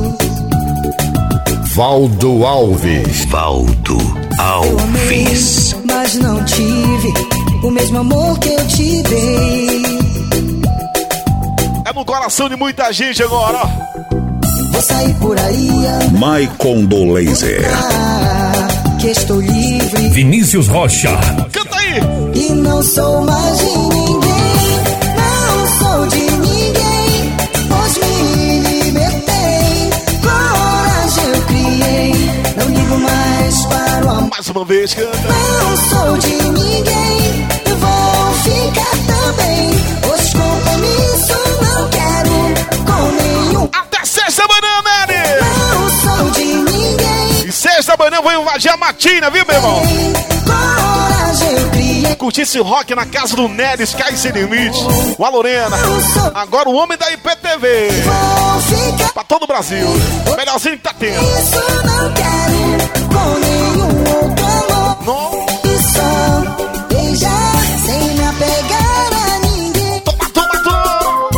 Valdo Alves. Valdo Alves. Eu amei, mas não tive o mesmo amor que eu te dei. É no coração de muita gente agora, ó. Vou sair por aí a My Condolences. que estou livre. Vinícius Rocha. Canta aí! E não sou mais de ninguém. Não sou de ninguém, pois me libertei. Coragem eu criei, não ligo mais para o amor. Mais uma vez, canta. Não sou de ninguém, eu vou ficar também. Os compromissos não quero com nenhum. Até sexta manhã, Nery! Não sou de ninguém. E sexta manhã vou invadir a matina, viu, meu irmão? Coragem eu criei. Curtir esse rock na casa do Nery, Sky Sem Limite. Com a Lorena. Agora o homem da I P T V. Pra todo o Brasil. O melhorzinho que tá tendo. Isso não quero com nenhum outro amor. Não. E só beijar sem me apegar a ninguém. Toma, toma, toma.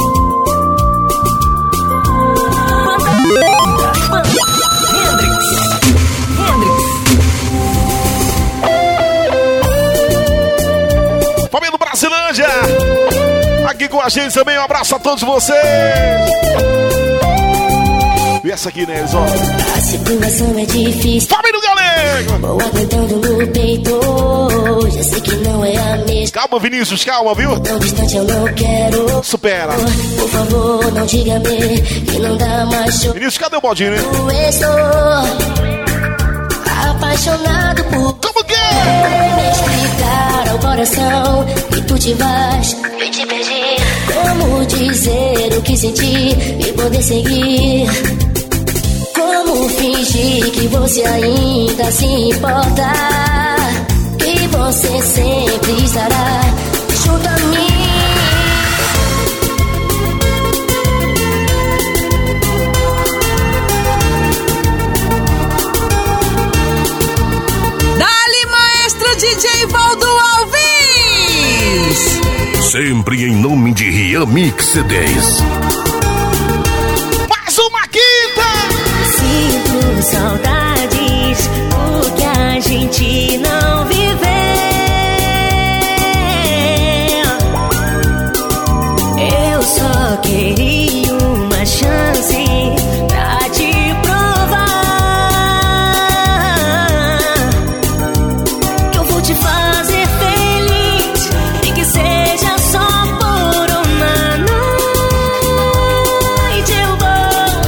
Família do Brasilândia. Aqui com a gente também. Um abraço a todos vocês. E essa aqui, né, ó. A situação é difícil. Família do Galego. Vou aguentando no peito. Já sei que não é a mesma. Calma, Vinícius, calma, viu? Tão distante eu não quero. Supera. Por favor, não diga-me que não dá mais show. Vinícius, cadê o bodinho, né? Eu estou apaixonado por. Como que é? Me explicar ao coração que tu te vais e te perdi. Como dizer o que senti e poder seguir? Como fingir que você ainda se importa? Que você sempre estará junto a mim. Dali, maestro D J Valdo Alves. Sempre em nome de Rian Mix dez. Mais uma quinta! Sinto saudades porque a gente não viveu. Eu só queria uma chance pra te provar que eu vou te fazer feliz, nem que seja só por uma noite. Eu vou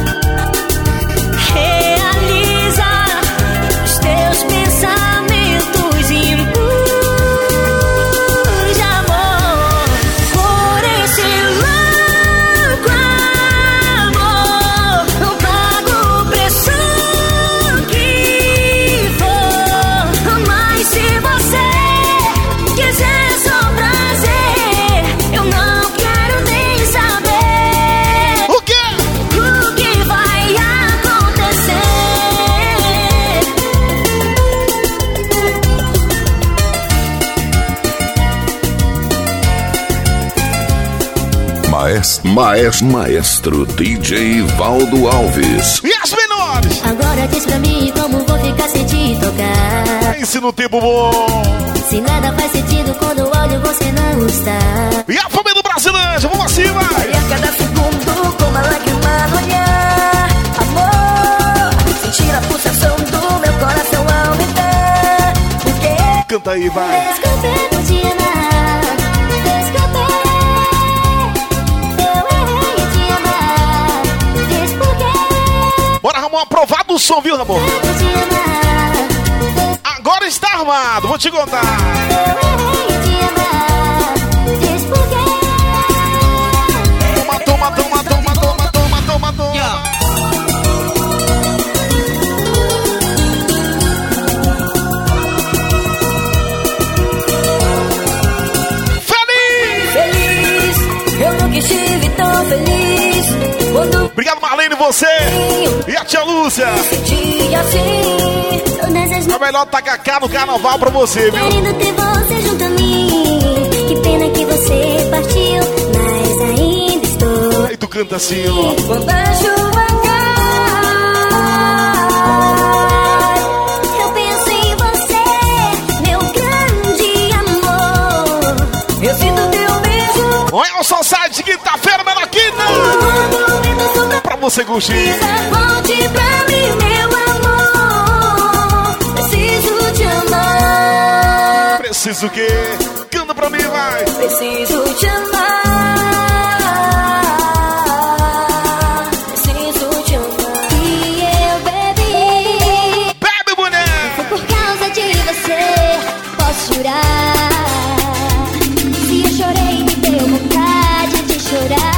realizar os teus pensamentos impuros de amor. Por esse louco amor, não pago o preço que for. Mas se você quiser só prazer, eu não quero nem saber O quê? o que vai acontecer. Maestro, maestro, maestro D J Valdo Alves. E as menores? Agora diz pra mim como vou ficar sem te tocar. Pense no tempo bom. Se nada faz sentido quando olho você não está. E a família do Brasilândia, vamos assim, vai! E a cada segundo com uma lágrima no olhar. Amor, sentir a pulsação do meu coração aumentar. Porque Canta aí, vai! descoberto de amar, descoberto. Vamos aprovar do som, viu, amor? Agora está armado, vou te contar. Toma, toma, toma, toma, toma, toma, toma, toma. Feliz, eu nunca estive tão feliz. Quando obrigado, Marlene, você e a tia Lúcia. Assim, é melhor tacacá no carnaval pra você, viu? Querendo ter você junto a mim. Que pena que você partiu, mas ainda estou. Aí tu canta assim, ó. Quando a chuva cai, eu penso em você, meu grande amor. Eu sinto teu beijo. Olha o Society, quinta-feira, menor quinta. Pra você curtir. Volte pra mim, meu amor. Preciso te amar. Preciso o quê? Canta pra mim, vai. Preciso te amar. Preciso te amar. E eu bebi. Bebe, mulher. Foi por causa de você. Posso jurar. Se eu chorei, me deu vontade de chorar.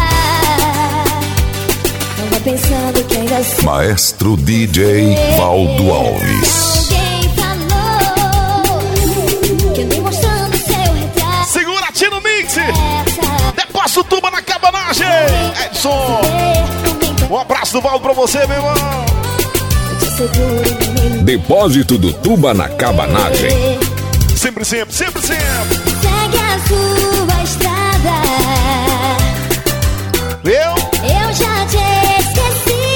Pensando que ainda sei. Maestro D J Valdo Alves. Alguém falou que eu nem mostrando seu retrato. Segura aqui no mix. Depósito tuba na cabanagem. Edson. Um abraço do Valdo pra você, meu irmão. Depósito do tuba na cabanagem. Sempre, sempre, sempre, sempre. Segue a sua estrada. Eu? Eu já te esqueci.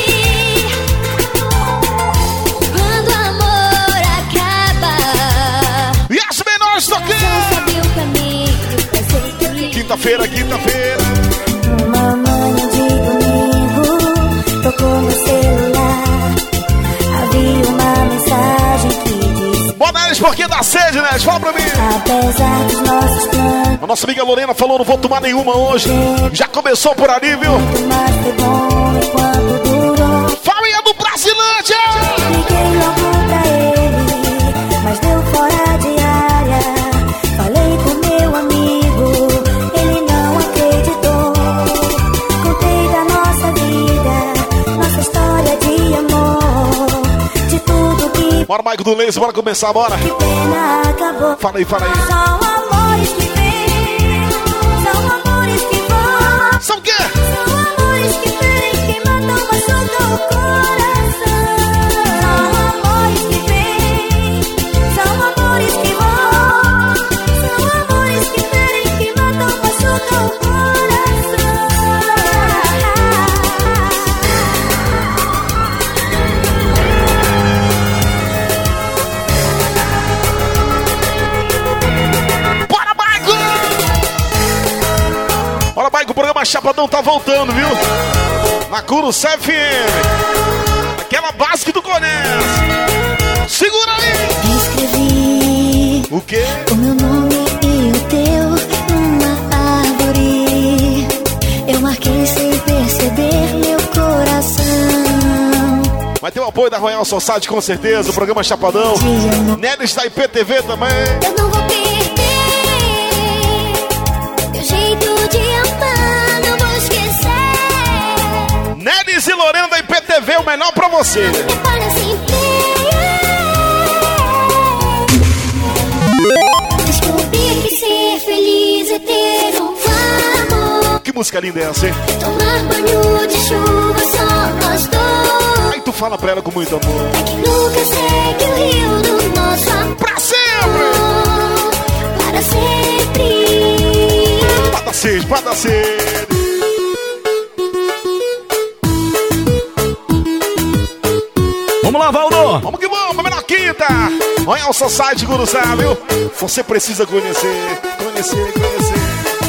Quando o amor acaba e as menores tocando. Sabe o caminho pra ser feliz. Quinta-feira, quinta-feira. Uma manhã de domingo, tocou no celular. Havia uma mensagem que diz: bora eles porque dá sede, né? Fala pra mim. Apesar dos nossos planos. A nossa amiga Lorena falou: não vou tomar nenhuma hoje. Já começou por ali, viu? Mas foi bom enquanto durou. Família do Brasilândia! Liguei logo pra ele, mas deu fora de área. Falei com meu amigo, ele não acreditou. Contei da nossa vida, nossa história de amor, de tudo que. Bora, Maico do Leis, bora começar, bora. Que pena acabou. Fala aí, fala aí. São amores que vêm, são amores que vão. São o quê? São amores que ferem, que matam, machucam o coração. São amores que vêm, são amores que vão. São amores que ferem, que matam, machucam o coração. Bora, Maico! Bora, Maico, o programa Chapadão tá voltando, viu? Na Curuçá F M. Aquela base que tu conhece. Segura aí! Escrevi o quê? O meu nome e o teu numa árvore. Eu marquei sem perceber meu coração. Vai ter o apoio da Royal Society, com certeza. O programa Chapadão. Nelly está em P T V também. Eu não vou perder teu jeito de amar, não vou esquecer. Nelly e Lorena da I P T V, o melhor pra você. É para sempre. Descobri que ser feliz é ter um amor. Que música linda é essa, hein? Tomar banho de chuva, só nós dois. Aí tu fala pra ela com muito amor. É que nunca segue o rio do nosso amor. Pra sempre! Para sempre. Para dar sede, para dar sede. Vamos lá, Valdo! Vamos que vamos, menor quinta! Olha o Society Curuçá, viu? Você precisa conhecer, conhecer, conhecer.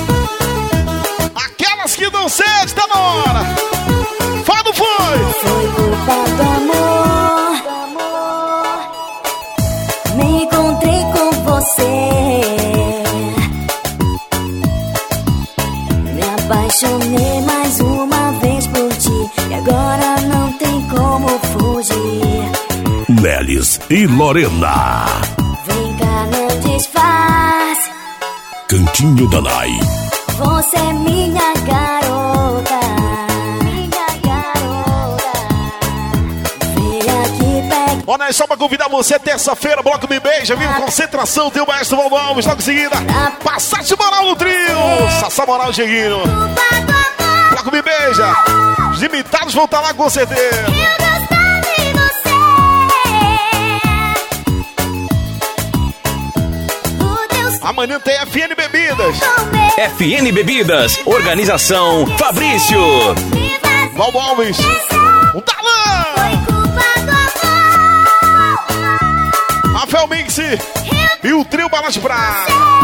Aquelas que dão sede, tá na hora! Fado foi! Foi culpa do amor. Me encontrei com você. Me apaixonei mais uma vez por ti. E agora não tem como Meirelles e Lorena. Vem cá, não disfarce. Cantinho da Nai. Você é minha garota. Minha garota. Vem aqui, pega. Olha aí, só pra convidar você, terça-feira, Bloco Me Beija, viu? Concentração, tem o Maestro Valdo Alves, logo em seguida. Passate Moral no trio. Sassá Moral, Cheguinho. Bloco Me Beija. Os imitados vão estar lá com certeza. Amanhã tem F N Bebidas. F N Bebidas, organização Fabrício. Valdo Alves. Um talão. Rafael Mix e o trio Balas Prata.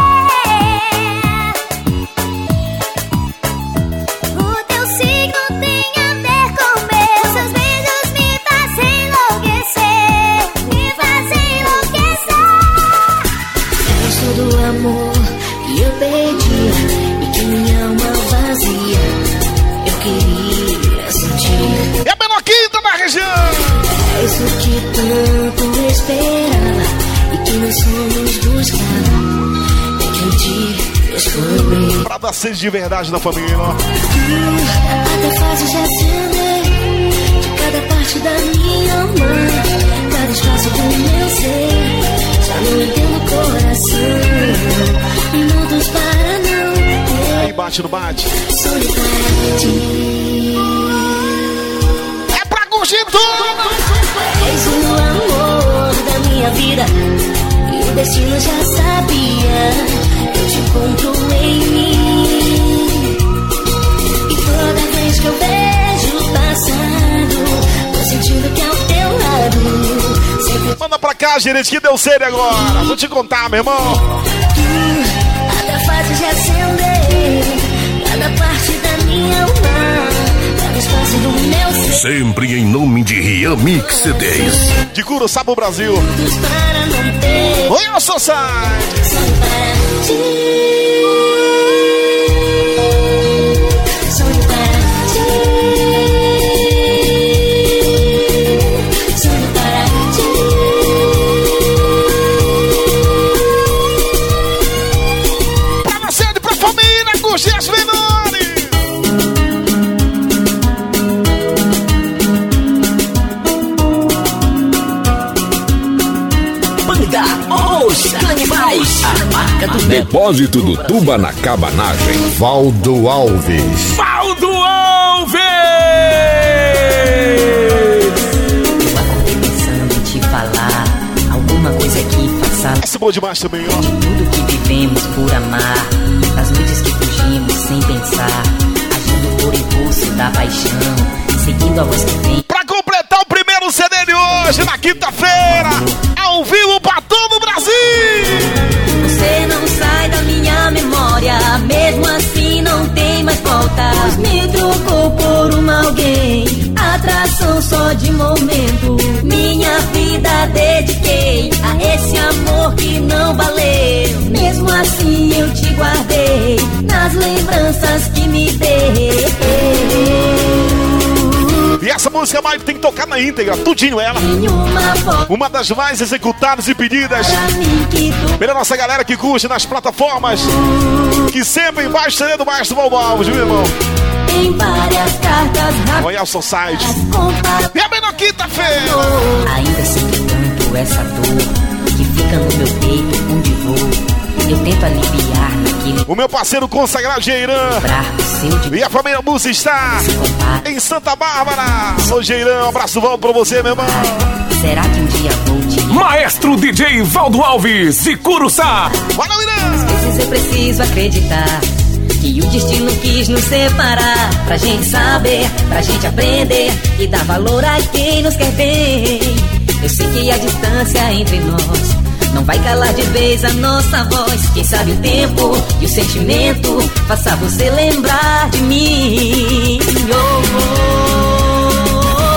O teu signo tem a ver com o meu. Seus beijos me fazem enlouquecer. Me fazem enlouquecer. És todo o amor que eu perdi e que minha alma vazia eu queria sentir. É a menor quinta da região. É isso que tanto esperava e que meus sonhos buscavam. É quem te descobri. Pra dar sede de verdade na família, ó. Até fazes de acender de cada parte da minha alma, cada espaço do meu ser. Já não entendo o coração. Minutos para não ter. Aí bate no bate. Sonho para ti. É pra curtir tudo. És o amor da minha vida e o destino já sabia. Eu te encontro em mim e toda vez que eu vejo o passado, tô sentindo que ao teu lado sempre. Manda pra cá, gerente, que deu sério agora. Vou te contar, meu irmão. Tu até fazes de acender cada parte da minha alma, cada espaço do meu ser. Sempre em nome de Rian Mix C Ds. De Curuçá pro Brasil. Para não ter. Oi, eu sou Sai. Sonho para ti. Sonho para ti. Sonho para ti. Pra você e pra família, curtir as menores. Os canibais, a marca do Depósito do Tuba na cabanagem. Valdo Alves. Valdo Alves! Eu acordei pensando em te falar alguma coisa que faça Esse é bom demais também, ó. de tudo que vivemos por amar, das noites que fugimos sem pensar, agindo por impulso da paixão, seguindo a voz que vem. Pra completar o primeiro C D de hoje, na quinta-feira, ao vivo pra todo o Brasil. Você não sai da minha memória, mesmo assim não tem mais volta. Deus me trocou por uma alguém, atração só de momento. Minha vida dediquei a esse amor que não valeu. Mesmo assim eu te guardei nas lembranças que me deu. E essa música, Mike, tem que tocar na íntegra, tudinho ela. Uma das mais executadas e pedidas pela nossa galera que curte nas plataformas, que sempre embaixo C D do Maestro Valdo Alves, meu irmão. Em várias cartas Royal Society. E a menor quinta-feira. Ainda sinto tanto essa dor que fica no meu peito onde vou. Eu tento aliviar naquele. O meu parceiro consagrado Geirã e a família Música está em Santa Bárbara. Sou Geirã, um abraço Valdo pra você, meu irmão. Será que um dia vou te... Maestro D J Valdo Alves de Curuçá. Valeu, Irã. Às vezes eu preciso acreditar que o destino quis nos separar, pra gente saber, pra gente aprender e dar valor a quem nos quer bem. Eu sei que a distância entre nós não vai calar de vez a nossa voz. Quem sabe o tempo e o sentimento faça você lembrar de mim. Oh,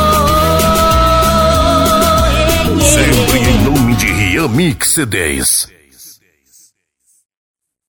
oh, oh, yeah, yeah. Sempre em nome de Rian Mix C Ds.